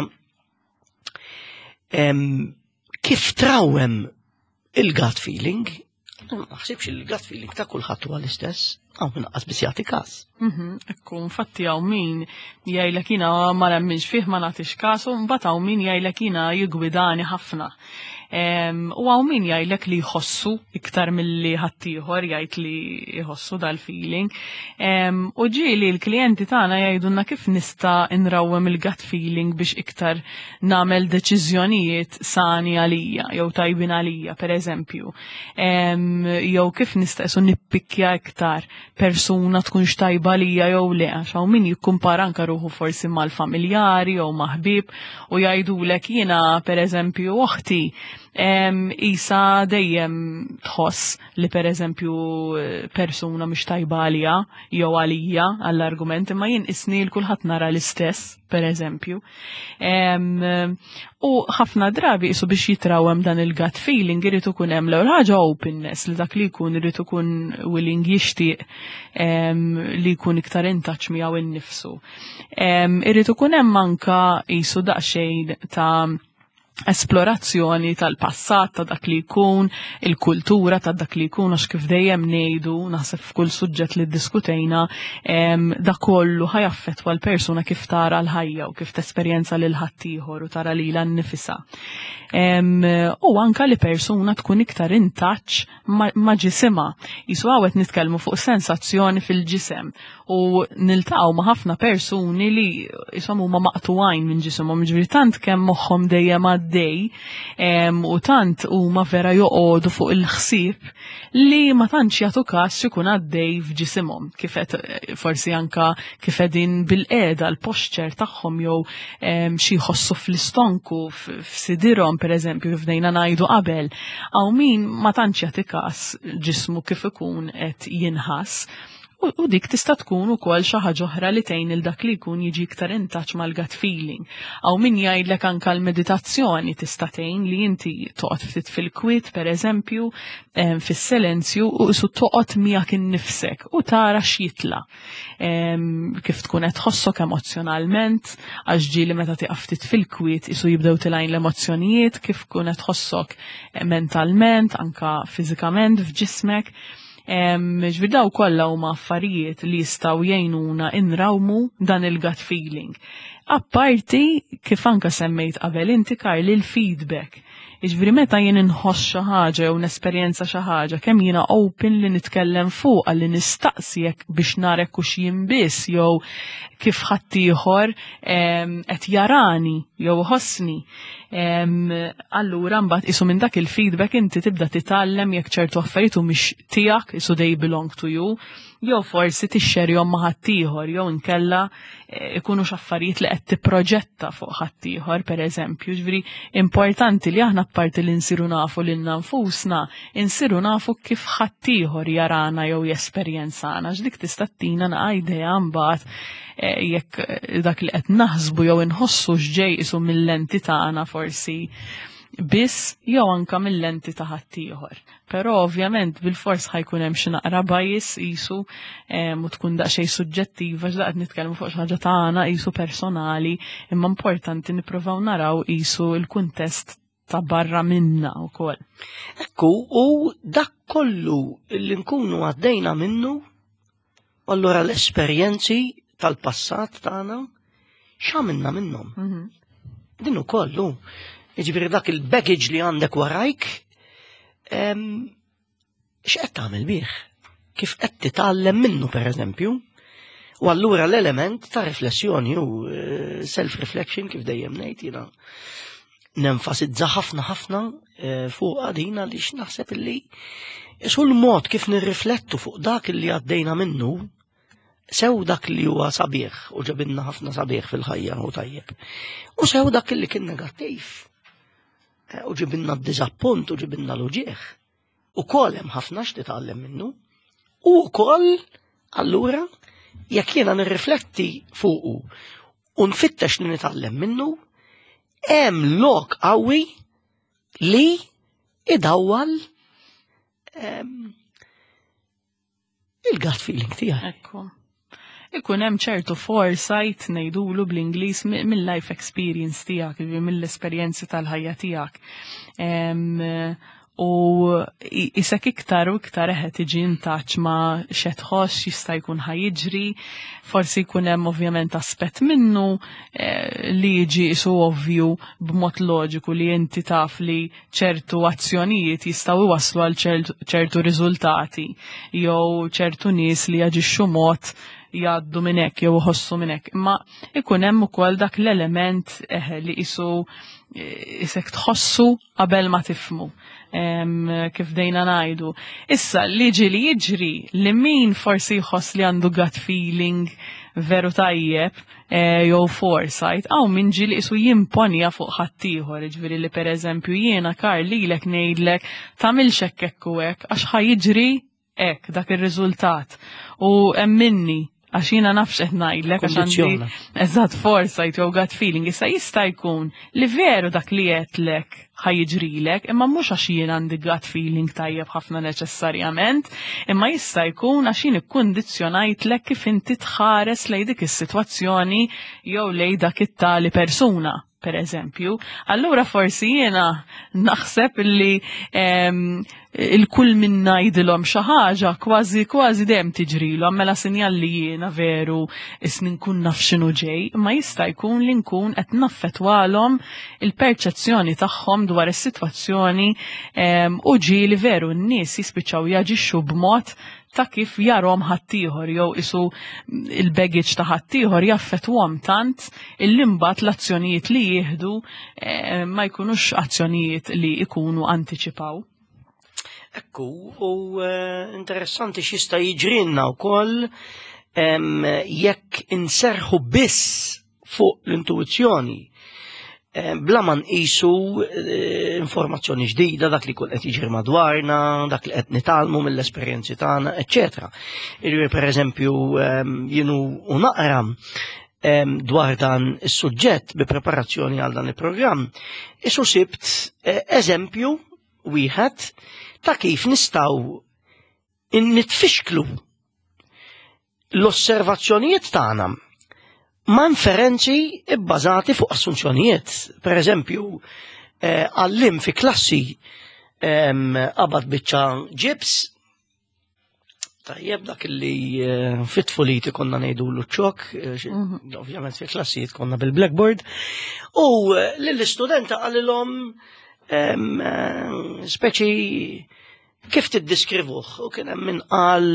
kif trawem il-gut feeling. Ma naħsibx il-gut feeling ta' kulħadd huwa l-istess. Għaw minqas bis jagħti każ. Ekku, infatti hawn min jgħidlek jiena ma nemminx fih ma nagħtix każ u mbagħad hawn min jgħidlek jiena jigwidani ħafna. U għaw min jgħidlek li jħossu iktar mill-li ħaddieħor jgħid li jħossu dal-feeling. U ġieli l-klijenti tagħna jgħidulna kif nista' nrawwem il-gut feeling biex iktar nagħmel deċiżjonijiet sani għalija jew tajbin għalija pereżempju. Jew kif nista' nippikkja iktar persuna tkunx tajba għalija jew le għax hawn min jikkumpara anke ruħu forsi mal-familjari jew ma' ħbieb u jgħidulek jiena pereżempju oħti isa dejjem tħoss li pereżempju persuna mhix tajba għalija jew għalija għall-argument imma jien isni l kulħadd nara l-istess pereżempju. U ħafna drabi isu biex jitrawem dan il-gut feeling irid ikun hemm l-ewwel ħaġa openness li dak li jkun irid ikun willing jixtieq li jkun iktar in touch miegħu innifsu. Irid ikun hemm anke qisu daqsxejn ta' esplorazzjoni tal-passat ta' dak li jkun, il-kultura ta' dak li jkun għax kif dejjem ngħidu naħseb f'kull suġġett li ddiskutejna dak kollu ħajaffettwa l-persuna kif tara l-ħajja u kif tesperjenza lil ħaddieħor u tara lilha nnifisha. U anke li persuna tkun iktar in touch ma' ġisimha. Isu għawet nitkellmu fuq sensazzjoni fil-ġisem u niltaqgħu ma' ħafna persuni li jisom huma maqtuwajn minn ġisimhom, ġifieri tant kemm moħħhom dejjem għaddej u tant huma vera joqogħdu fuq il-ħsieb li ma tantx jagħtu każ x'ikun għaddej f'ġisimhom. Kif qed forsi anke kif qegħdin bil-qiegħda l-posture tagħhom jew xi jħossu fl-istonku f'sidierhom pereżempju kif dejna ngħidu qabel, hawn min ma tantx jagħti każ ġismu kif ikun qed jinħass. U dik tista' tkun ukoll xi ħaġa oħra li tgħin il dak li jkun jiġi iktar in touch mal-gut feeling. Aw min jgħidlek anke l-meditazzjoni tista' tgħin li inti toqgħod ftit fil-kwiet pereżempju fis-silenzju u isu toqgħod miegħek innifsek u tara x'jitla. Kif tkun qed tħossok emozjonalment għax ġieli meta tieqa' ftit fil-kwiet isu jibdew tilgħin l-emozzjonijiet, kif tkun qed tħossok mentalment, anke fiżikament f'ġismek. Ġbir daw kollha huma affarijiet li jistgħu jgħinuna inrawmu dan il-gut feeling. Apparti kif anke semmejt qabel inti Karli l-feedback. Ġifieri meta jien inħoss xi ħaġa jew nesperjenza xi ħaġa kemm jiena open li nitkellem fuqha li nistaqsi jekk biex narek hux jien biss jew kif ħaddieħor qed jarani jew ħossni. Allura mbagħad isu minn dak il-feedback inti tibda titgħallem jekk ċertu affarijiet mhix tiegħek isu they belong to you, jew forsi tixxerjhom ma' ħaddieħor jew inkella ikunu x'affarijiet li qed tipproġetta fuq ħaddieħor pereżempju. Ġifieri importanti li aħna apparti li nsiru nafu lilna nfusna, insiru nafu kif ħaddieħor jarana jew jesperjenzana x'dik tista' tina naqa' idea mbagħad jekk dak li qed naħsbu jew inħossu x'ġej isu mill-lenti tagħna forsi biss jew anke mill-lenti ta' ħaddieħor. Però ovvjament bil-fors ħajkun hemm xi naqra bajis qisu u tkun daqsxejn suġġettiva x'daqgħet nitkellmu fuq xi ħaġa tagħna qisu personali, imma importanti nippruvaw naraw qisu l-kuntest ta' barra minna wkoll. Ekku, u dak kollu li nkunu għaddejna minnu, allura l-esperjenzi tal-passat tagħna x'għamilna minnhom. Din ukollu. Jiġifieri dak il-baggage li għandek warajk, x'qed tagħmel bih? Kif qed titgħallem minnu pereżempju? U allura l-element ta' riflessjoni u self-reflection kif dejjem ngħid jiena nenfasizza ħafna fuq din għaliex naħseb illi isu l-mod kif nirriflettu fuq dak li għaddejna minnu sew dak li huwa sabiħ u ġabinna ħafna sabiħ fil-ħajja u tajjeb. U sew dak li kien negattiv. U ġibinna d-dizappunt u ġibinna l-uġieħ. U kol hemm ħafna x'titgħallem minnu. U kol allura jekk jiena nirrifletti fuqu u nfittex li nitgħallem minnu, hemm lok qawwi li idawwal il-gut feeling tiegħek. Ekku. Ikun hemm ċertu foresight ngħidulu bl-Ingliż mill-life experience tiegħek, mill-esperjenzi tal-ħajja tiegħek. u isek iktar u iktar eħet iġi intaċ ma xetħox jista' jkun ħajġri, forsi jkun hemm ovvjament aspett minnu li jiġi isu ovvju b'mod loġiku li inti taf li ċertu azzjonijiet jistgħu iwasslu għal ċertu riżultati jew ċertu nies li jaġixxu mod jgħaddu minn hekk jew iħossu minn hekk. Imma ikun hemm ukoll dak l-element li isu isek tħossu qabel ma tifmu. Kif dejna ngħidu. Issa li jiġri li min forsi jħoss li għandu gut feeling veru tajjeb jew foresight, aw min ġili isu jimponja fuq ħaddieħor, ġifieri li pereżempju jiena Karl lilek ngħidlek tagħmilx hekk u hekk għax ħajiġri hekk dak ir-riżultat. U hemm minni għax jiena nafx qed ngħidlek għax għandi eżatt foresight jew gut feeling, issa jista' jkun li veru dak li qedlek ħajġrilek, imma mhux għax jien għandi gut feeling tajjeb ħafna neċessarjament, imma jista' jkun għax jien ikkundizzjonajtlek kif inti tħares lejn dik is-sitwazzjoni jew lejn dak it-tali persuna, pereżempju. Allura forsi jiena naħseb li il-kull minna jidilhom xi ħaġa kważi dejjem tiġrilhom mela sinjal li jiena veru isni nkun naf x'inhu ġej, imma jista' jkun li nkun qed naffettwalhom il-perċezzjoni tagħhom dwar is-sitwazzjoni u ġieli veru n-nies jispiċċaw jaġixxu b'mod ta' kif jarhom ħaddieħor jew isu il-baggage ta' ħaddieħor jaffettwhom tant il-imbagħad l-azzjonijiet li jieħdu ma jkunux azzjonijiet li jkunu antiċipaw. Ekku, u interessanti x'jista' jiġrilna wkoll jekk inserħu biss fuq l-intuizzjoni bla ma nqisu informazzjoni ġdida, dak li kull qed jiġri madwarna, dak li qed nitalmu mill-esperjenzi tagħna, eċċetera. Pereżempju jienu u naqra dwar dan is-suġġett bi preparazzjoni għal dan il-programm, isu sibt eżempju wieħed ta' kif nistgħu nitfixklu l-osservazzjonijiet tagħna ma' inferenzi bbażati fuq assunzjonijiet. Pereżempju, għallim fi klassi qabad biċċa ġibs, tajjeb dak li fit-tfuliti konna ngħidulu ċok, ovvjament fi klassijiet konna bil-blackboard, u lill-istudenta qalilhom speċi kif tiddeskrivuh, u kien hemm min qal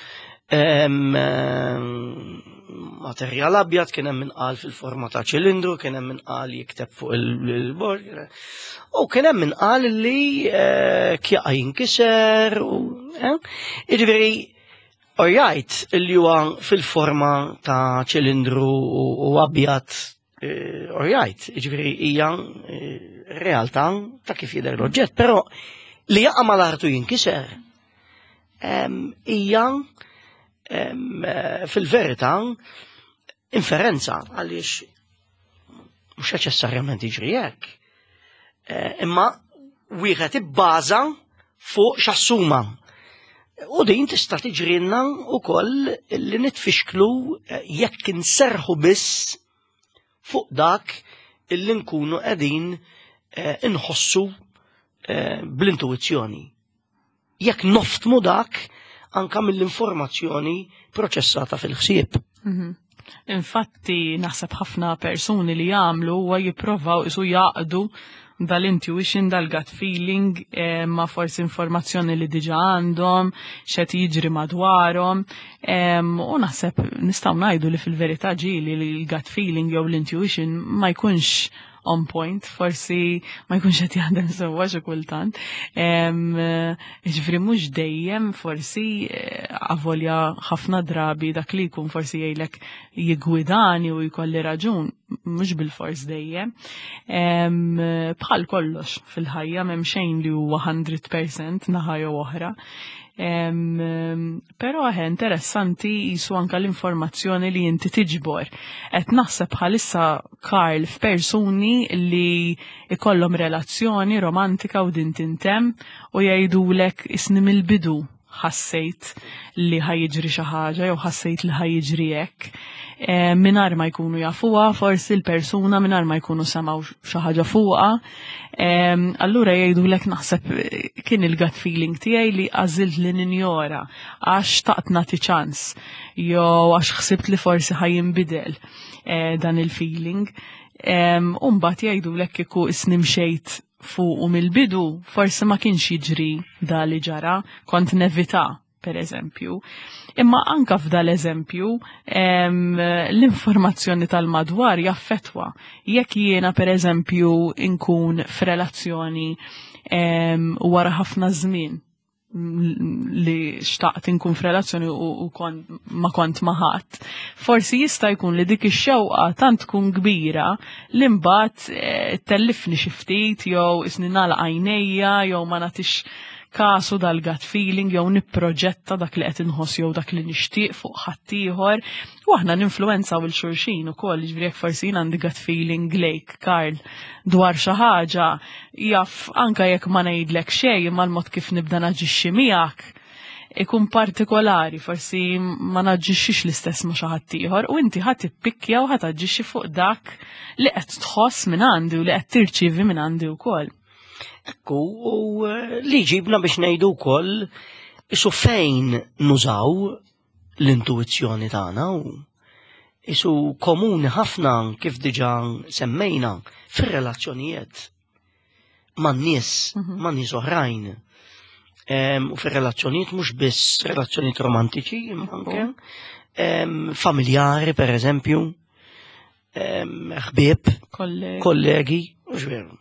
materjal abjad, kien hemm min qal fil-forma ta' ċilindru, kien hemm min qal jikteb fuq il-bord, u kien hemm min qal li kjaqa jinkiser, jiġifieri orjajt li huwa fil-forma ta' ċilindru u abjad orjajt, jiġifieri hija realtà ta' kif jidher l-oġġett, però li jaqa' mal-artu jinkiser hija fil-verità inferenza għaliex mhux neċessarjament jiġri hekk. Imma wieħed ibbaża fuq x'assuma. U din tista' tiġrilna wkoll li nitfixklu jekk inserħu biss fuq dak illi nkunu qegħdin inħossu bl-intuizzjoni. Jekk noftmu dak anka mill-informazzjoni proċessata fil-ħsieb. Infatti, naħseb ħafna persuni li jagħmlu huwa jipprovaw isu jaqdu dal-intuition, dal-gut feeling, ma forsi informazzjoni li diġa għandhom, xed jiġri madwarhom, u naħseb nistgħu ngħidu li fil-verità ġieli li l-gut feeling jew l-intuition ma jkunx on point, forsi ma jkunx qed jaħdem sewwa xi kultant. Ġifri mhux dejjem forsi avolja ħafna drabi dak li jkun forsi jgħidlek jiggwidani u jkolli raġun, mhux bil-fors dejjem. Bħal kollox fil-ħajja m'hemm xejn li huwa 100% naħa jew oħra. Però interessanti jisu anka l-informazzjoni li inti tiġbor. Qed naħseb bħalissa Karl f'persuni li ikollhom relazzjoni romantika u din tintemm u jgħidulek isni mill-bidu ħassejt li ħajġri xi ħaġa jew ħassejt li ħajġri hekk. Mingħajr ma jkunu jafuha, forsi l-persuna mingħajr ma jkunu semgħu xi ħaġa fuqha. Allura jgħidulek naħseb kien il-gut feeling tiegħi li għażilt li ninjora għax taqt nagħti ċans jew għax ħsibt li forsi ħajinbidel dan il-feeling. Mbagħad jgħidulek kieku isni mxejt fuq u mill-bidu forsi ma kienx jiġri da li ġara, kont nevita, per eżempju. Imma anka f'dal eżempju l-informazzjoni tal-madwar jaffetwa. Jekk jiena per eżempju inkun f'relazzjoni wara ħafna żmien li xtaqt inkun f'relazzjoni u ma kont maħat, forsi jista' jkun li dik ix-xewqa tant tkun kbira li mbagħad tellifni xi ftit jew isni nagħlaq għajnejja jew ma nagħtix kasu dal-gut feeling jew nipproġetta dak li qed inħoss jew dak li nixtieq fuq ħaddieħor u aħna ninfluwenzaw il-xulxin ukoll, jiġifieri jekk forsi jien għandi gut feeling lejk Karl dwar xi ħaġa jaf anke jekk ma ngħidlek xejn imma l-mod kif nibda naġixxi miegħek ikun partikolari, forsi ma naġġixxix l-istess ma' xi ħadd ieħor u inti ħadd tippikkja u ħadd taġġixxi fuq dak li qed tħoss minn għandi u li qed tirċievi minn għandi wkoll. Ekku, u li ġibna biex ngħidu wkoll isu fejn nużaw l-intuizzjoni tagħna u isu komuni ħafna kif diġà semmejna fir-relazzjonijiet man-nies, man-nies oħrajn. U fir-relazzjonijiet mhux biss relazzjonijiet romantiċi, imma anke familjari pereżempju, ħbieb, kollegi, mhux veru.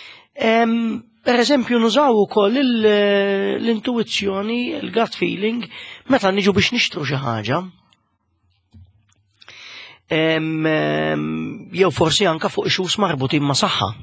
Per eżempju, nużaw ukoll l-intuizzjoni, il-gut feeling, meta niġu biex nixtru xi ħaġa. Jew forsi anke fuq ixus marbutin ma' saħħa.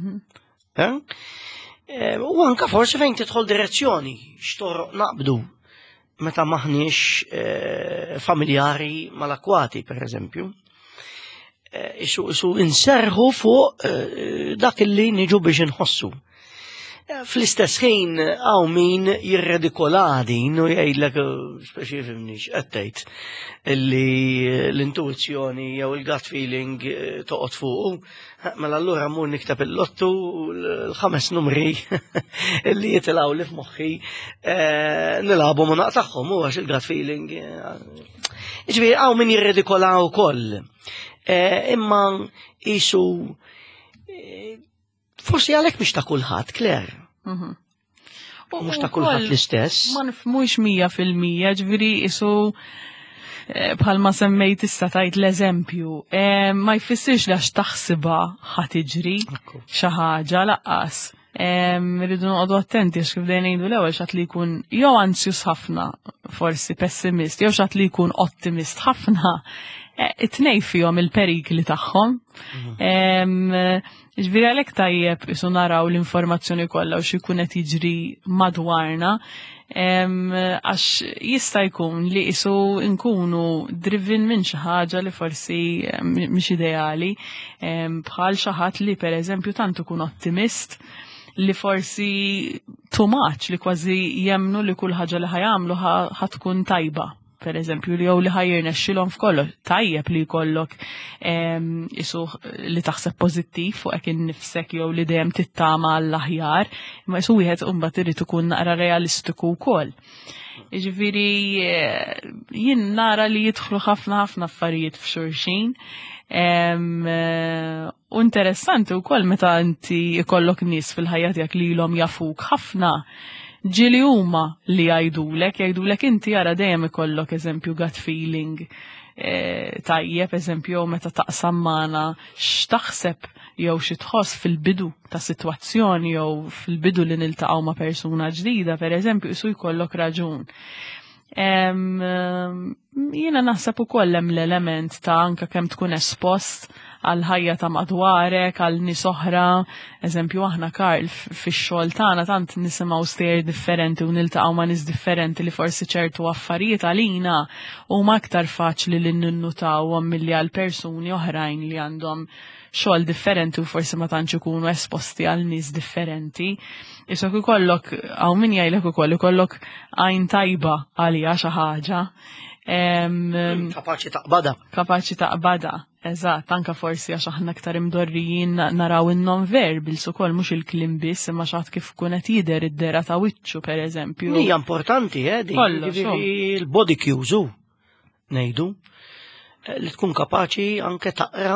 U anke forsi fejn tidħol direzzjoni, x'toroq naqbdu meta maħniex familjari mal-akwati, per eżempju. Isu inserħu fuq dak li niġu biex nħossu. Fl-istess ħin għaw min jirredikoladi u jgħidlek speċi fimniex għattejt li l-intuizzjoni jew il-gut feeling toqgħod fuq mela allura mmur niktab il-lottu l-5 numri li jitilgħu li f'moħħi nilagħbu ma naqtaħħom u għax il-gut feeling. Jiġifieri għaw min jirredikolaw ukoll. Imma isu forsi għalek mhux ta' kulħadd, Claire. Mhux ta' kulħadd l-istess. Ma nifhmux 100%, ġifieri isu bħalma semmejt issa tajt l-eżempju, ma jfissirx li għax taħsibha ħadd tiġri xi ħaġa laqqas. Rridu noqogħdu attenti għax kif dejjem ngħidu l-ewwel x'għad li jkun jew anzjus ħafna, forsi pessimist, jew x'għad li jkun ottimist ħafna. It-tnej fihom il-perikli tagħhom. Ġifieri għalhekk tajjeb isu naraw l-informazzjoni kollha u x'ikun qed jiġri madwarna, għax jista' jkun li isu nkunu driven minn xi ħaġa li forsi mhix ideali, bħal xi ħadd li pereżempju tant ikun ottimist li forsi too much li kważi jemnu li kull ħaġa li ħajamlu ħatkun tajba. Per eżempju, li jew li ħajjirna xilhom f'kollox, tajjeb li jkollok isu li taħseb pożittiv fuq hekk innifsek jew li dejjem tittama għall-aħjar, imma isu wieħed imbagħad irid ikun naqra realistiku wkoll. Jiġifieri jien nara li jidħlu ħafna affarijiet f'xulxin. U interessanti wkoll meta inti jkollok nies fil-ħajja tiegħek li ilhom jafuk ħafna. Ġili huma li jgħidulek inti jara dejjem ikollok eżempju gut feeling tajjeb, eżempju meta taqsam magħna x'taħseb jew xi tħoss fil-bidu ta' sitwazzjoni jew fil-bidu li niltaqgħu ma' persuna ġdida, pereżempju isu jkollok raġun. Jiena naħseb ukoll hemm l-element ta' anke kemm tkun espost għal ħajja ta' madwarek, għal nies oħra. Eżempju aħna Karl fix-xogħol tagħna tant nisimgħu stejjer differenti u niltaqgħu ma' nies differenti li forsi ċertu affarijiet għalina huma aktar faċli li ninnutawhom milli għal persuni oħrajn li għandhom xogħol differenti u forsi ma tantx ikunu esposti għal nies differenti. Isok ikollok hawn min jgħidlek ukoll ikollok għajn tajba għalija xi ħaġa. Kapaċi taqbada. Kapaċi taqbada, eżatt, anka forsi għax aħna aktar imdorrijin naraw in-non-verbals ukoll mhux il-kliem biss imma xaħat kif kun qed jidher id-dera ta' wiċċu pereżempju. Hija importanti il-body cues ngħidu li tkun kapaċi anke taqra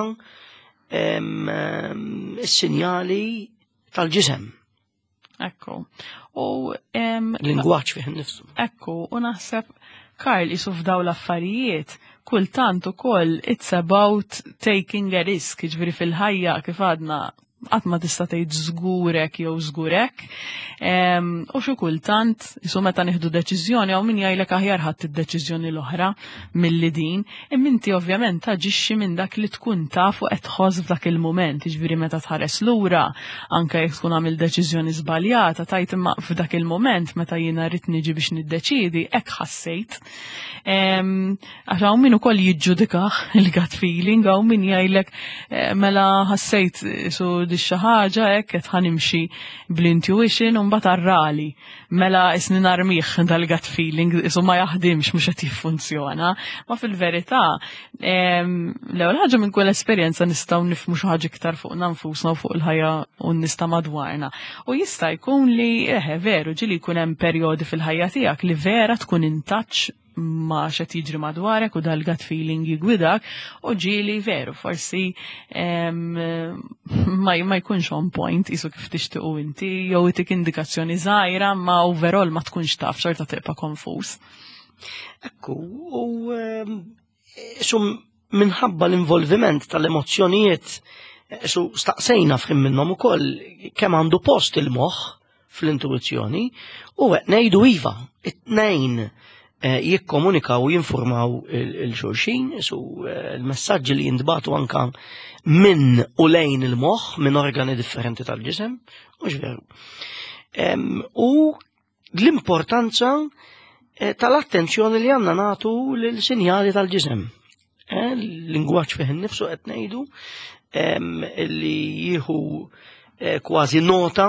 is-sinjali tal-ġisem. Ekku. Lingwaġġ fih innifsu. Ekku, u naħseb Karl isu f'daw l-affarijiet, kultant ukoll it's about taking a risk, ġifieri fil-ħajja kif għadna qatt ma tista' tgħid żgurek jew żgurek. U xi kultant isu meta nieħdu deċiżjoni hawn min jgħidlek aħjar ħadd id-deċiżjoni l-oħra milli din, imma inti ovvjament taġixxi minn dak li tkun taf u qed tħoss f'dak il-mument, jiġifieri meta tħares lura anke jekk tkun għamil deċiżjoni żbaljata tajt imma f'dak il-mument meta jiena rrid niġi biex niddeċiedi hekk ħassejt. Għax hawn min ukoll jiġġudikah il-gut feeling, hawn min jgħidlek mela ħassejt isu xi ħaġa hekk qed ħanimxi bl-intuition u mbagħad arrali. Mela isni narmih dal-gut feeling isu ma jaħdimx mhux qed jiffunzjona. Ma fil-verità l-ewwel ħaġa minn kull esperjenza nistgħu nifhmu xi ħaġa iktar fuq nfusna u fuq il-ħajja u n-nista madwarna. U jista' jkun li veru ġieli jkun hemm perjodi fil-ħajja tiegħek li vera tkun in touch ma xed jiġri madwarek u dal-gut feeling jigwidak u ġieli veru forsi ma jkunx on point isu kif tixtiequ inti jew itik indikazzjoni żgħira ma overall ma tkunx taf xorta tibqa' konfuż. Ekku, u minħabba l-involviment tal-emozzjonijiet staqsejna f'im minnhom ukoll kemm għandu post il-moħħ fl-intuizzjoni u ngħidu iva, it-tnejn jikkomunikaw u jinformaw il-xulxin, il-messaġġi li jintbatu anka minn u lejn il-moħħ, minn organi differenti tal-ġisem, mhux veru. U l-importanza tal-attenzjoni li għandna nagħtu lill-sinjali tal-ġisem. L-lingwaġġ fih innifsu qed ngħidu li jieħu kważi nota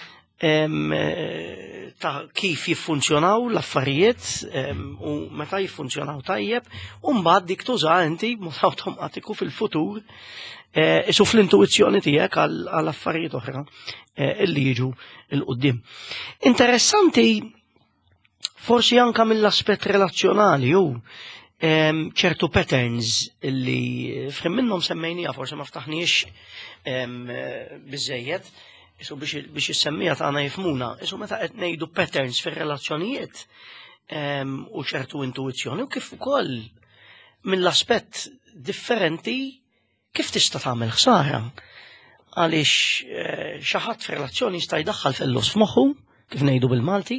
ta' kif jiffunzjonaw l-affarijiet u meta jiffunzjonaw tajjeb u mbagħad dik tuża inti mod awtomatiku fil-futur isu fl-intuizzjoni tiegħek għal affarijiet oħra illi jiġu l-qudiem. Interessanti forsi anke mill-aspett relazzjonali u ċertu patterns illi f'hemm minnhom semmejnija forsi ma ftaħniex biżejjed. Isu biex is-semmija tagħna jifhmuna, isu meta qed ngħidu patterns fir-relazzjonijiet u ċertu intuizzjoni u kif ukoll mill-aspett differenti kif tista' tagħmel ħsara. Għaliex xi ħadd f'relazzjoni jista' jdaħħal fellus f'moħħu, kif ngħidu bil-Malti,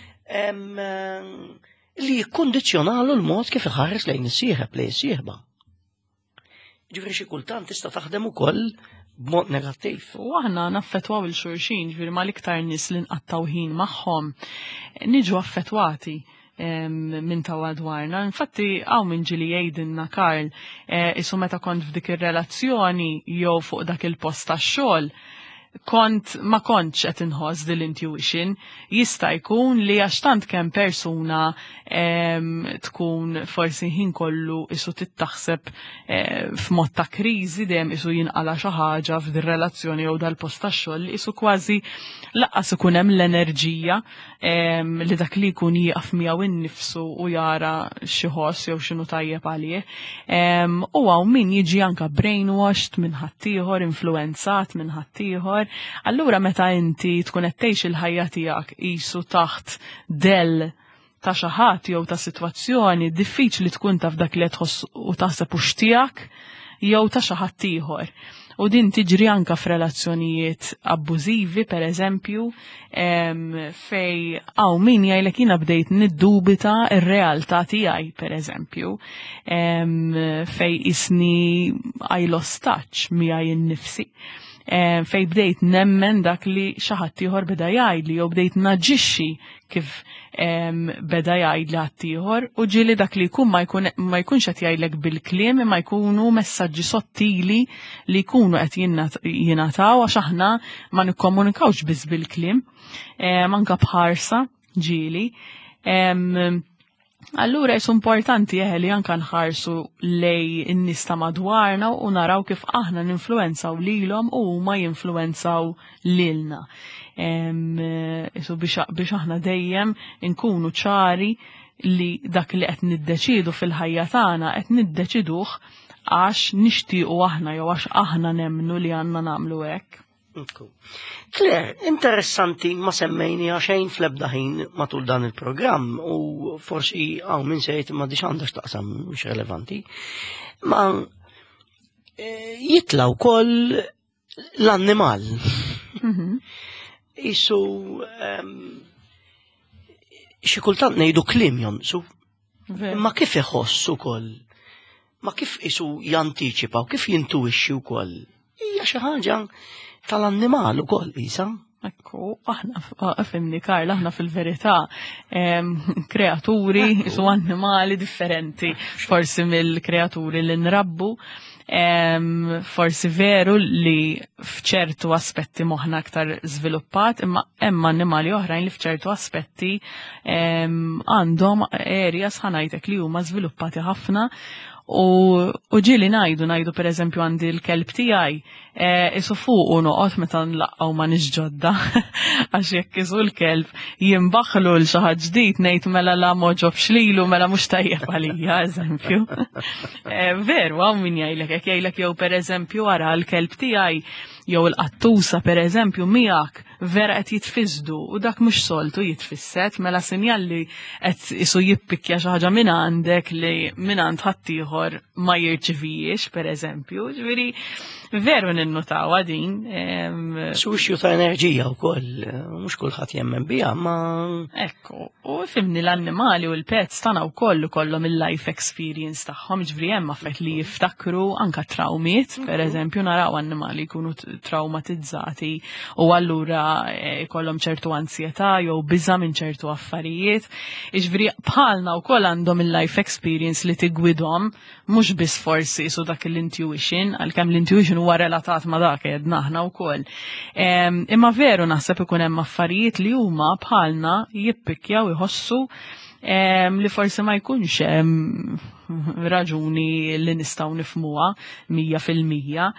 li jikkundizzjonalu l-mod kif iħares lejn is-sieħeb lejn is-sieħba. Ġifieri xi kultant tista' taħdem ukoll b'mod negattiv. U aħna naffettwaw il-xulxin, ġifieri ma l-iktar nies li nqattaw ħin magħhom niġu affettwati minn tawa dwarna. Infatti hawn min ġieli jgħidilna Karl isu meta kont f'dik ir-relazzjoni jew fuq dak il-post tax-xogħol ma kontx qed inħoss dil-intuition, jista' jkun li għax tant kemm persuna tkun forsi ħin kollu isu tittaħseb f'mod ta' kriżi dejjem isu jinqala xi ħaġa f'dir-relazzjoni jew dal-post tax-xogħol li isu kważi laqqas ikun hemm l-enerġija li dak li jkun jieqaf miegħu innifsu u jara xi ħoss jew x'inhu tajjeb għalih. U hawn min jiġi anke brainwashed minn ħaddieħor, influenzat minn ħaddieħor. Allura meta inti tkun qed tgħix il-ħajja tiegħek qisu taħt del ta' xi ħadd jew ta' sitwazzjoni diffiċli tkun taf dak li tħoss u taħseb hux tiegħek jew ta' xi ħadd ieħor. U din tiġri anka f'relazzjonijiet abbużivi, per eżempju, fej min jgħidlek jiena bdejt niddubita r-realtà tiegħi, per eżempju, fej isni I lost touch miegħi innifsi. Fej bdejt nemmen dak li xi ħadd ieħor beda jgħidli jew bdejt naġixxi kif beda jgħidli ħadd ieħor u ġieli dak li jkun ma jkunx qed jgħidlek bil-kliem imma jkunu messaġġi sottili li jkunu qed jingħataw għax aħna ma nikkomunikawx biss bil-kliem, manka bħarsa ġieli. Allura jis importanti li anka nħarsu lej in-nies ta' madwarna u naraw kif aħna ninfluwenzaw lilhom u huma jinfluwenzaw lilna. Biex aħna dejjem inkunu ċari li dak li qed niddeċidu fil-ħajja tagħna qed niddeċiduh għax nixtiequ aħna jew għax aħna nemmnu li għandna nagħmlu hekk. Claire, interessanti ma semmejni għaxejn fl-ebda ħin matul dan il-programm u forsi minn sejt ma diċ għandax taqsam mux relevanti, ma jitlaw koll l-annimal. Isu xikultant nejdu klim jonsu, ma kif iħossu koll, ma kif isu jantiċipaw, kif jintuixxi u koll. Ija xi ħaġa tal-annimal ukoll isa. Ekku, aħna fimni Karla, aħna fil-verità kreaturi isu annimali differenti, forsi mill-kreaturi li nrabbu, forsi veru li fċertu aspetti moħna aktar żviluppat, imma hemm annimali oħrajn li fċertu aspetti għandhom areas ħanajtek li huma żviluppati ħafna. U ġili najdu per eżempju għandi l-kelb tijaj, isu fuq u noqot meta nlaqqaw ma nixġodda, għax jekk isu l-kelb jimbaxlu l-xaħġ ġdid nejt mela la moġob xlilu mela mux tajjeb għalija, eżempju. Veru, għaw min jgħajlek jew per eżempju għara l-kelb tijaj, jew l-qattusa per eżempju miegħek vera qed jitfizdu u dak mhux soltu jitfisset mela sinjalli qed isu jippikja xi ħaġa minn għandek li minn għand ħadd ieħor ma jirċivijiex per eżempju. Ġifieri veru ninnutaw din. Suxju ta' enerġija wkoll, mhux kulħadd jemmen biha ma. Ekku, u fimni l-annimali u l-pets tagħna wkoll ikollhom il-life experience tagħhom, ġifieri hemm affett li jiftakru anke trawmiet, per eżempju naraw annimali jkunu traumatizzati u allura ikollhom ċertu ansjetà jew biża minn ċertu affarijiet. Iġifieri bħalna wkoll għandhom il-life experience li tigwidhom mhux biss forsi su dak l-intuition, għalkemm l-intuition huwa relatat ma' dak qedna aħna wkoll. Imma veru naħseb ikun hemm affarijiet li huma bħalna jippikjaw iħossu li forsi ma jkunx raġuni li nistaw nifmuha 100%.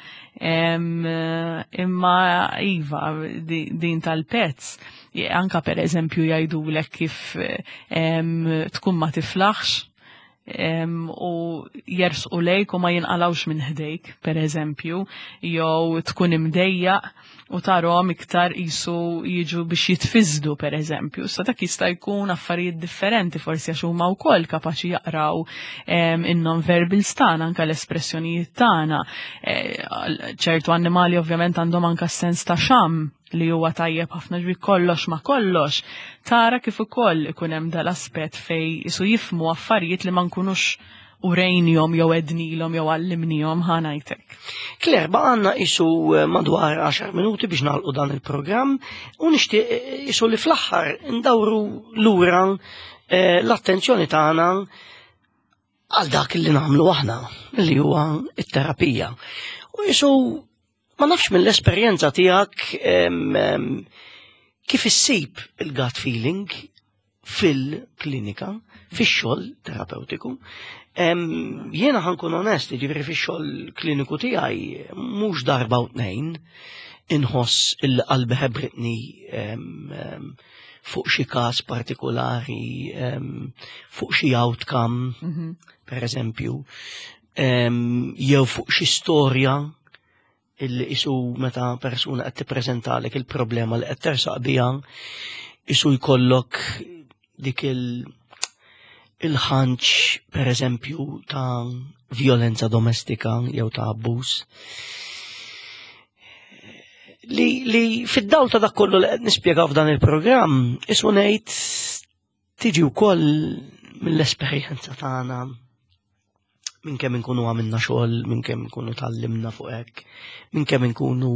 Imma iva din tal-pets anka per eżempju jgħidulek kif tkun ma tiflaħx u jersqu lejk u ma jinqalawx minn ħdejk, per eżempju, jew tkun imdejjaq u tarom iktar jisu jiġu biex jitfizdu, per eżempju. Sa dak jista' jkun affarijiet differenti forsi għax huma wkoll kapaċi jaqraw in-non-verbals tagħna, anke l-espressjonijiet tagħna. ċertu annimali ovvjament għandhom anke sens ta' xam li huwa tajjeb ħafna ġbi kollox ma kollox, tara kif ukoll ikun hemm dal-aspett fej isu jifmu affarijiet li ma nkunux urejnjom jew ednilhom jew għallimnihom ħanajtek. Claire, baqanna isu madwar 10 minuti biex nagħlqu dan il-programm u nixtieq isu li fl-aħħar ndawru lura l-attenzjoni tagħna għal dak li nagħmlu aħna li huwa t-terapija. U isu ma nafx mill-esperjenza tiegħek kif issib il-gut feeling fil-klinika, fix-xogħol terapeutiku. Jiena ħankun onesti, ġifieri fix-xogħol kliniku tiegħi mhux darba u tnejn inħoss il-qalbi ħebritni fuq xi każ partikolari, fuq xi outcome, per eżempju, jew fuq xi storja il-isu meta persuna qed tippreżentalek il-problema li qed tersaq biha, isu jkollok dik il-ħanċ per eżempju ta' violenza domestika jew ta' abbuż. li fid-dawl ta' dak kollu li qed nispjegaw f'dan il-programm, isu ngħid tiġi wkoll mill-esperjenza tagħna minn kemm inkunu għamilna xogħol, minn kemm inkunu tallimna fuq hekk, minn kemm inkunu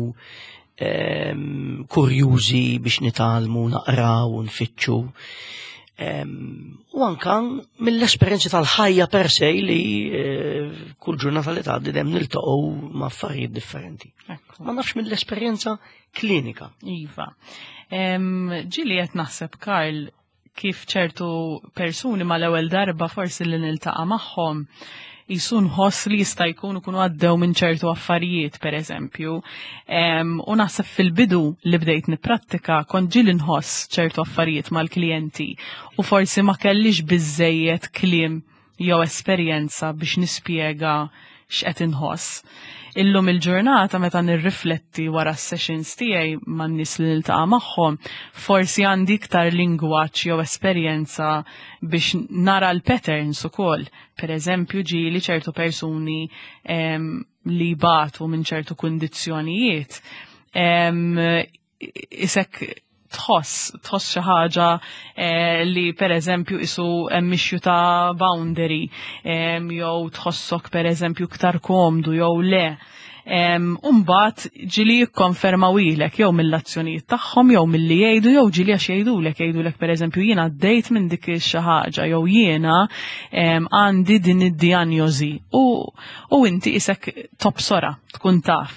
kurjużi biex nitalmu, naqraw u nfittxu. U anka mill-esperjenzi tal-ħajja per se li kull ġurnata li tgħaddi hemm niltaqgħu ma' affarijiet differenti. Ma nafx mill-esperjenza klinika. Iva. Ġili qed naħseb Karl kif ċertu persuni mal-ewwel darba forsi li niltaqa' magħhom jisun ħoss li jista' jkunu għaddew minn ċertu affarijiet, per eżempju. U naħseb fil-bidu li bdejt nipprattika kont ġili nħoss ċertu affarijiet mal-klijenti u forsi ma kellix biżejjed kliem jew esperjenza biex nispjega x'qed inħoss. Illum il-ġurnata meta nirrifletti wara s-sessions tiegħi man-nies li niltaqa' magħhom, forsi għandi iktar lingwaġġ jew esperjenza biex nara l-patterns ukoll. Pereżempju ġieli ċertu persuni li batu minn ċertu kundizzjonijiet. Isek tħoss xi ħaġa li pereżempju isu hemm mixju ta' boundary jew tħossok pereżempju iktar komdu jew le. Mbagħad ġili jikkonfermaw ilek jew mill-azzjonijiet tagħhom jew milli jgħidu jew ġili għax jgħidulek pereżempju jiena għaddejt minn dik xi ħaġa jew jiena għandi din id-dijanjosi u inti isek tobsora tkun taf.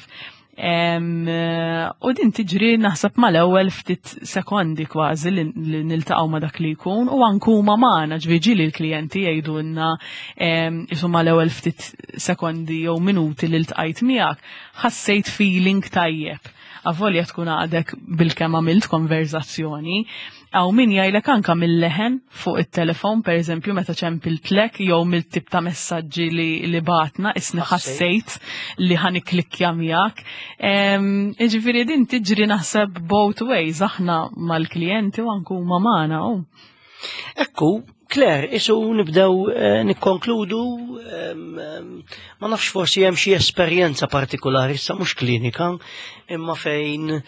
U din tiġri naħseb mal-ewwel ftit sekondi kważi li niltaqgħu ma' dak li jkun u anke huma magħna ġifieri l-klijenti jgħidulna isu mal-ewwel ftit sekondi jew minuti li ltqajt miegħek ħassejt feeling tajjeb. Avolja tkun għadek bil-kemm għamilt konverzazzjoni, għaw min jgħidlek anka mill-leħen fuq it-telefon, per eżempju, meta ċempiltlek jew mill-tip ta' messaġġi li batna, isni ħassejt li ħaniklikkja miegħek. Ġifieri din tiġri naħseb both ways aħna mal-klijenti u anke huma magħna. Ekku, Claire, isu nibdew nikkonkludu, ma nafx forsi hemm xi esperjenza partikolari, issa mhux klinika, imma fejn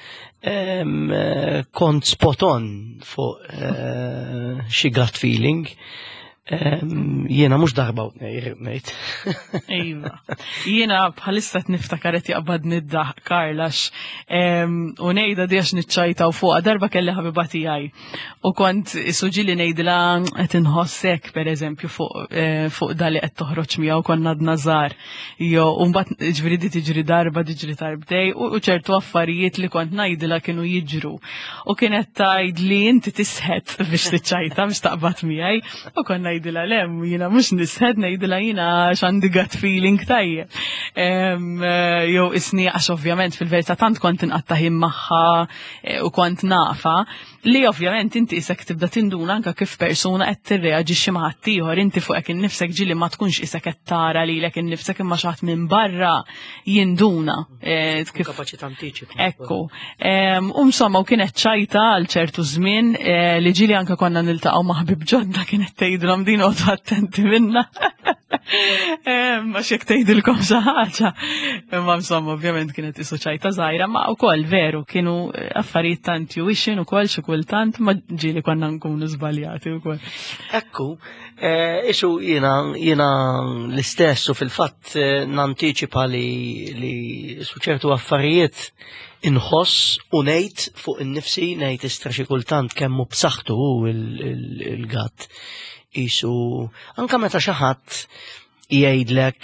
kont spot on fuq xi gut feeling. Jiena mhux darba ngħid. Iva. Jiena bħalissa niftakar jaqbad niddaħ Karlax u ngħidha diax niċċajtaw fuqha darba kelli ħabiba tiegħi. U kont isuġili ngħidilha qed inħossek pereżempju fuq dali qed toħroġ miegħu konna għadna żgħar. Jew mbagħad ġifieri tiġri darba tiġri darbtej u ċertu affarijiet li kont ngħidilha kienu jiġru. U kienet tgħidli inti tisħed biex tiċċajta biex taqbad miegħi u konna ngħidilha lem jiena mhux nisħed ngħidilha jiena x'għandi gut feeling tajjeb. Jew isni għax ovvjament fil-verità tant kont inqatta' ħin magħha u kont nafa li ovvjament inti isek tibda tinduna anke kif persuna qed tirreaġixxi ma' ħadd ieħor, inti fuqek innifsek ġieli ma tkunx isek qed tara lilek innifsek imma xi ħadd minn barra jinduna. Kapaċità antiċipa. Ekku. Insomma u kienet ċajta għal ċertu żmien li ġieli anke konna niltaqgħu ma' ħbib ġodda kienet tgħidilhom din għodu attenti minna. Ma xek tgħidilkom xi ħaġa. Imma insomma ovvjament kienet isu ċajta żgħira, ma wkoll veru kienu affarijiet tant tuition ukoll xi kultant ma ġieli konna nkunu żbaljati wkoll. Ekku, isu jiena l-istess u fil-fatt nantiċipa li su ċertu affarijiet inħoss u ngħid fuq innifsi ngħid istra xi kultant kemm hu b'saħħtu il-gatt. Isu anke meta xi ħadd jgħidlek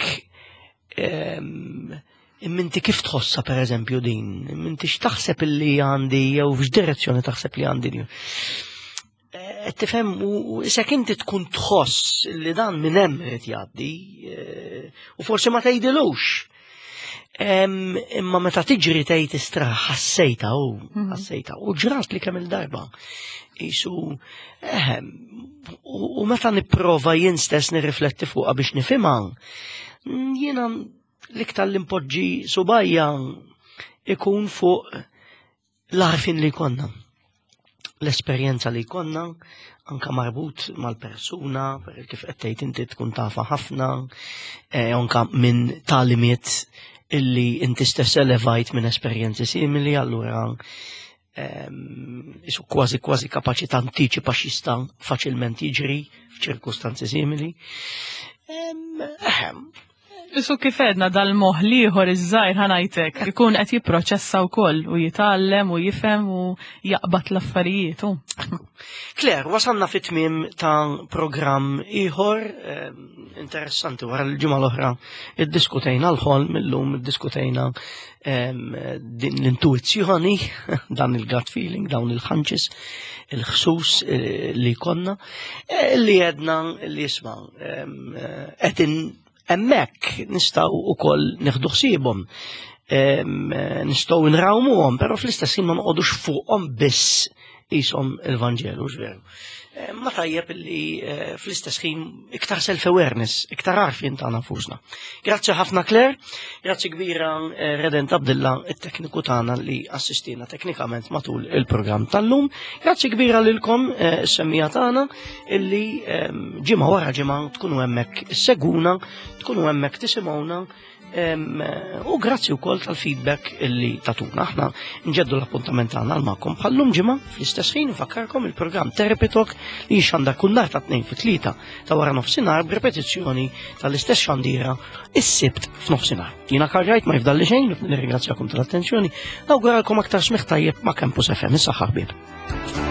imminti kif tħossa pereżempju din, imminti x'taħseb illi għandi jew f'direzzjoni taħseb li għandi din. Qed tifhem u isek inti tkun tħoss li dan minn hemm irid jgħaddi u forsi ma tgħidilux. Imma meta tiġri tgħid istra ħassejta u ġrat li kemm il-darba. Isu u meta nipprova jien stess nirrifletti fuqha biex nifhimha, jiena l-iktar li mpoġġi subajja ikun fuq l-għarfien li jkollna. L-esperjenza li jkollna anke marbut mal-persuna, kif qed tgħid inti tkun tafa ħafna, anke minn talimiet illi inti stess elevajt minn esperjenzi simili, allura isu kważi kapaċi tantiċipa x'jista' faċilment jiġri f'ċirkustanzi simili. Isu kif edna dal-moħ liħor iż-żgħir ħanajtek ikun qed jipproċessa wkoll u jitgħallem u jifhem u jaqbad l-affarijiet. Claire, wasalna fit-tmiem ta' programm ieħor interessanti wara l-ġimgħa l-oħra iddiskutejna l-ħolm, illum iddiskutejna din l-intuizzjoni, dan il-gut feeling, dawn il-ħanċis, il-ħsus li konna, li għedna li jisma' qed emmek nistaw u koll neħdu ħsiebhom, nistaw nrawmuhom, pero fl-istess ħin ma nqogħdux fuqhom biss qishom il-Vanġelu x'veru. Ma tajjeb li fl-istess ħin iktar self-awareness, iktar għarfien tagħna nfusna. Grazzi ħafna Claire, grazzi kbira Redent Abdilla, it-tekniku tagħna li assistina teknikament matul il-programm tal-lum. Grazzi kbira lilkom is-semmija tagħna illi ġimgħa wara ġimgħa tkunu hemmhekk seguna, tkunu hemmhekk tisimgħuna. U grazzi wkoll tal-feedback illi tatuna. Aħna nġeddu l-appuntament tagħna għal magħkom bħallum ġimgħa fl-istess ħin nfakkarkom il-programm Therapy Talk li x'għandha kull nhar ta' 2 fi 3 ta' wara nofsinhar b'repetizzjoni tal-istess xandiera is-sibt f'nofsinhar. Jiena karrajt ma jfdalli xejn, nirringrazzjakom tal-attenzjoni, nawguralkom aktar smigħ tajjeb ma' Campus FM. Is-saħħa ħbieb.